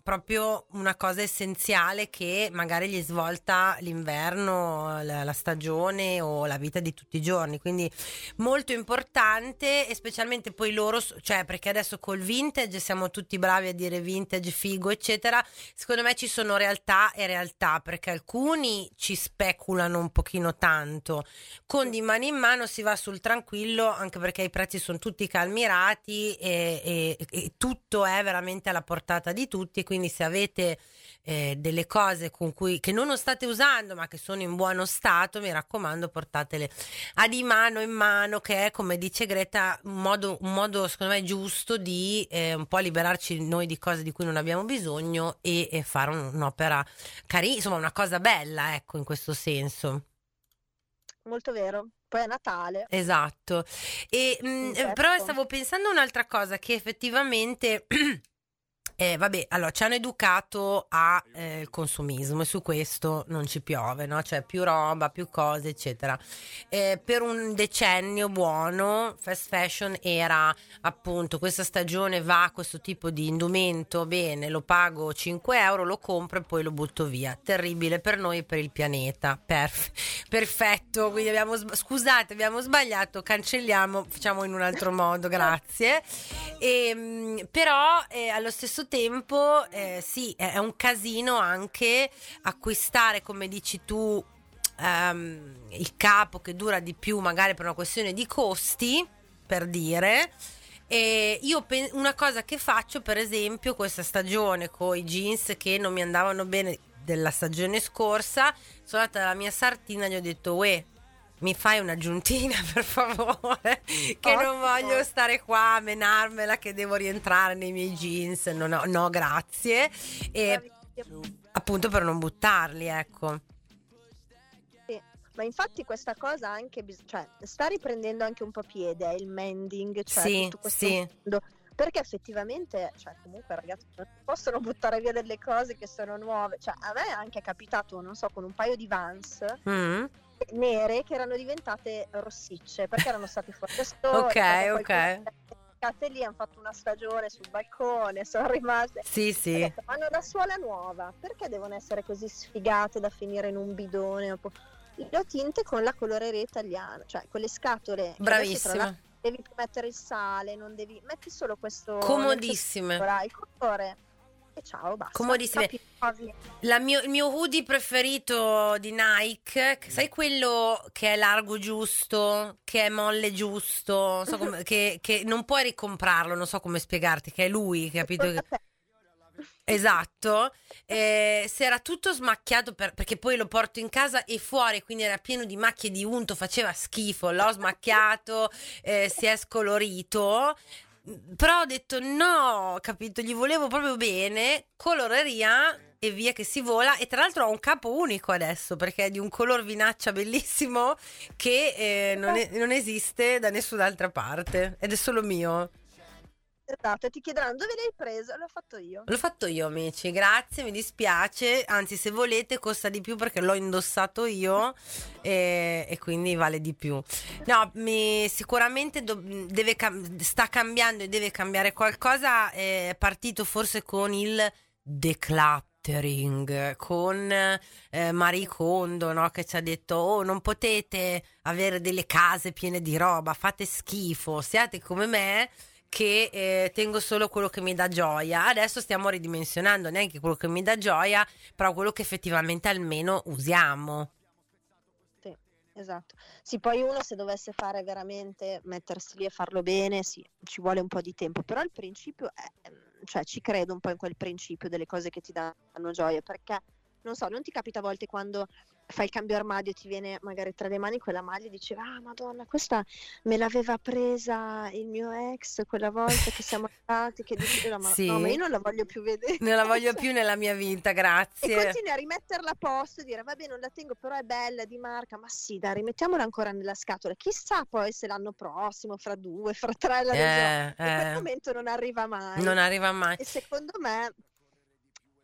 proprio una cosa essenziale che magari gli svolta l'inverno, la stagione o la vita di tutti i giorni, quindi molto importante, e specialmente poi loro, cioè perché adesso col vintage siamo tutti bravi a dire vintage, figo eccetera, secondo me ci sono realtà e realtà, perché alcuni ci speculano un pochino tanto, con di mano in mano si va sul tranquillo, anche perché i prezzi sono tutti calmirati e tutto è veramente alla portata di tutti, quindi se avete delle cose che non state usando ma che sono in buono stato, mi raccomando, portatele a di mano in mano, che è, come dice Greta, un modo secondo me giusto di un po' liberarci noi di cose di cui non abbiamo bisogno e fare un'opera carina, insomma una cosa bella, ecco, in questo senso. Molto vero. Poi è Natale. Esatto. Però stavo pensando un'altra cosa, che effettivamente vabbè, allora ci hanno educato al consumismo, e su questo non ci piove, no? Cioè più roba, più cose eccetera. Per un decennio buono fast fashion era appunto questa stagione va questo tipo di indumento, bene, lo pago 5 euro, lo compro e poi lo butto via. Terribile per noi e per il pianeta. Perfetto, quindi abbiamo sbagliato, cancelliamo, facciamo in un altro modo, grazie. Però allo stesso tempo sì, è un casino anche acquistare, come dici tu, il capo che dura di più, magari per una questione di costi, per dire. Io una cosa che faccio, per esempio, questa stagione con i jeans che non mi andavano bene della stagione scorsa, sono andata dalla mia sartina e gli ho detto: uè, mi fai un'aggiuntina per favore, che non voglio stare qua a menarmela, che devo rientrare nei miei jeans, no grazie, e appunto per non buttarli, ecco. Sì, ma infatti questa cosa anche cioè, sta riprendendo anche un po' piede, il mending, cioè sì, tutto questo sì. mondo, perché effettivamente, cioè comunque ragazzi non possono buttare via delle cose che sono nuove, cioè a me è anche capitato, non so, con un paio di Vans nere che erano diventate rossicce perché erano state fuori da store, ok. Lì hanno fatto una stagione sul balcone, sono rimaste, sì, detto, hanno la suola nuova, perché devono essere così sfigate da finire in un bidone? Le ho tinte con la coloreria italiana, cioè con le scatole, bravissima, devi mettere il sale, non devi, metti solo questo, comodissime, il colore e ciao, basta, comodissime. Il mio hoodie preferito di Nike, sai, quello che è largo giusto, che è molle giusto, so che non puoi ricomprarlo, non so come spiegarti, che è lui, capito? Esatto, si era tutto smacchiato perché poi lo porto in casa e fuori, quindi era pieno di macchie di unto, faceva schifo, l'ho smacchiato, si è scolorito. Però ho detto no, capito, gli volevo proprio bene, coloreria e via che si vola. E tra l'altro ho un capo unico adesso, perché è di un color vinaccia bellissimo che non esiste da nessun'altra parte ed è solo mio. Esatto, e ti chiederanno dove l'hai preso? L'ho fatto io, amici, grazie, mi dispiace, anzi se volete costa di più perché l'ho indossato io e quindi vale di più. No, sicuramente sta cambiando e deve cambiare qualcosa, è partito forse con il decluttering, con Marie Kondo, no? Che ci ha detto: oh, non potete avere delle case piene di roba, fate schifo, siate come me, che tengo solo quello che mi dà gioia. Adesso stiamo ridimensionando neanche quello che mi dà gioia, però quello che effettivamente almeno usiamo. Sì, esatto. Sì, poi uno se dovesse fare veramente, mettersi lì e farlo bene, sì, ci vuole un po' di tempo, però il principio è, cioè ci credo un po' in quel principio delle cose che ti danno gioia, perché non so, non ti capita a volte quando fai il cambio armadio, ti viene magari tra le mani quella maglia e dici: ah madonna, questa me l'aveva presa il mio ex quella volta che siamo andati, che dici: sì. No, ma io non la voglio più vedere, non la voglio più nella mia vita, grazie, e continui a rimetterla a posto e dire: vabbè, non la tengo, però è bella, di marca, ma sì dai, rimettiamola ancora nella scatola, chissà poi se l'anno prossimo, fra 2, fra 3 la userò. E quel momento non arriva mai, e secondo me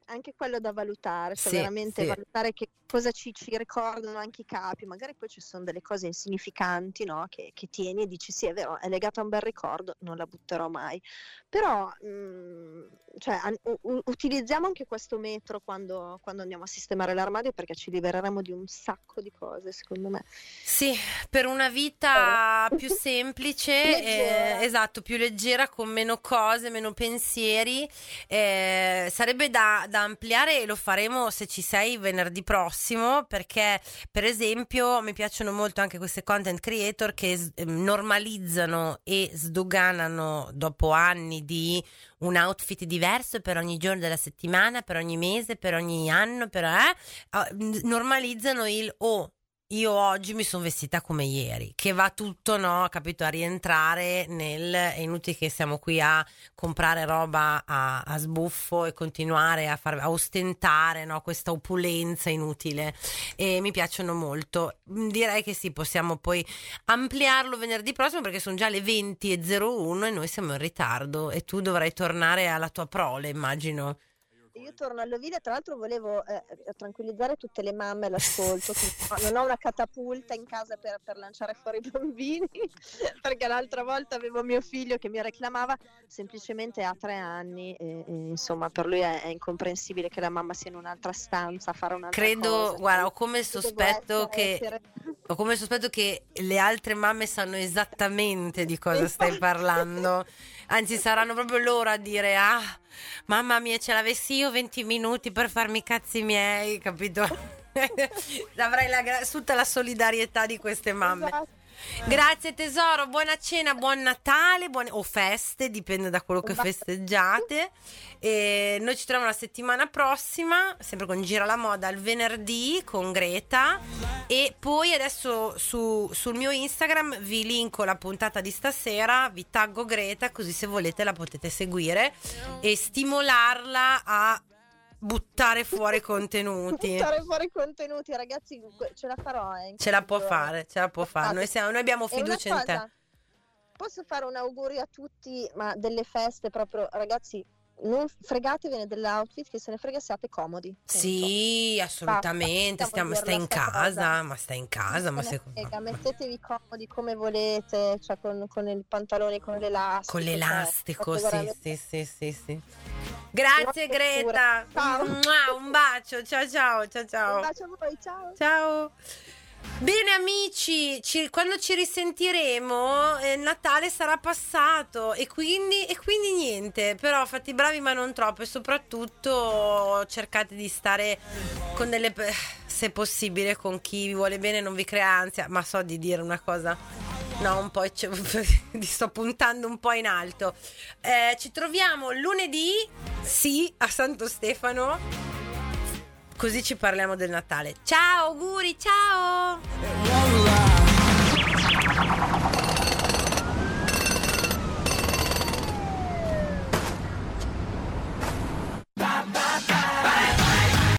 anche quello da valutare, cioè veramente valutare che cosa ci ricordano anche i capi. Magari poi ci sono delle cose insignificanti, no? che tieni e dici sì, è vero, è legata a un bel ricordo, non la butterò mai. Però cioè, utilizziamo anche questo metro quando andiamo a sistemare l'armadio, perché ci libereremo di un sacco di cose, secondo me. Sì, per una vita più semplice, esatto, più leggera, con meno cose, meno pensieri. Sarebbe da ampliare, e lo faremo se ci sei venerdì prossimo, perché per esempio mi piacciono molto anche queste content creator che normalizzano e sdoganano dopo anni di un outfit diverso per ogni giorno della settimana, per ogni mese, per ogni anno, normalizzano io oggi mi sono vestita come ieri, che va tutto, no, capito, a rientrare è inutile che siamo qui a comprare roba a sbuffo e continuare a ostentare, no, questa opulenza inutile, e mi piacciono molto. Direi che sì, possiamo poi ampliarlo venerdì prossimo, perché sono già le 20:01 e noi siamo in ritardo, e tu dovrai tornare alla tua prole, immagino. Io torno all'ovile, tra l'altro volevo tranquillizzare tutte le mamme all'ascolto, non ho una catapulta in casa per lanciare fuori i bambini, perché l'altra volta avevo mio figlio che mi reclamava, semplicemente ha 3 anni e insomma per lui è incomprensibile che la mamma sia in un'altra stanza a fare un'altra cosa. Guarda, ho come il sospetto che le altre mamme sanno esattamente di cosa stai parlando, anzi saranno proprio loro a dire mamma mia, ce l'avessi io 20 minuti per farmi i cazzi miei, capito? Avrai tutta la solidarietà di queste mamme. Esatto. Grazie tesoro, buona cena, buon Natale, o feste, dipende da quello che festeggiate, e noi ci troviamo la settimana prossima, sempre con Gira la Moda, il venerdì con Greta, e poi adesso sul mio Instagram vi linko la puntata di stasera, vi taggo Greta, così se volete la potete seguire e stimolarla a buttare fuori contenuti. Ragazzi, ce la farò. Ce la può fare. Noi abbiamo fiducia in te. Posso fare un augurio a tutti, ma delle feste proprio, ragazzi, non fregatevene dell'outfit, che se ne frega, siate comodi. Sì, assolutamente. Stai in casa, mettetevi comodi come volete, cioè con il pantalone con l'elastico. Con l'elastico, sì. Grazie Greta. Ciao. Un bacio. Ciao. Un bacio a voi, ciao. Bene amici, quando ci risentiremo Natale sarà passato e quindi niente, però fate i bravi ma non troppo, e soprattutto cercate di stare con se possibile con chi vi vuole bene, non vi crea ansia, ma so di dire una cosa, no, un po' vi sto puntando un po' in alto. Ci troviamo lunedì, sì, a Santo Stefano, così ci parliamo del Natale. Ciao, auguri, ciao!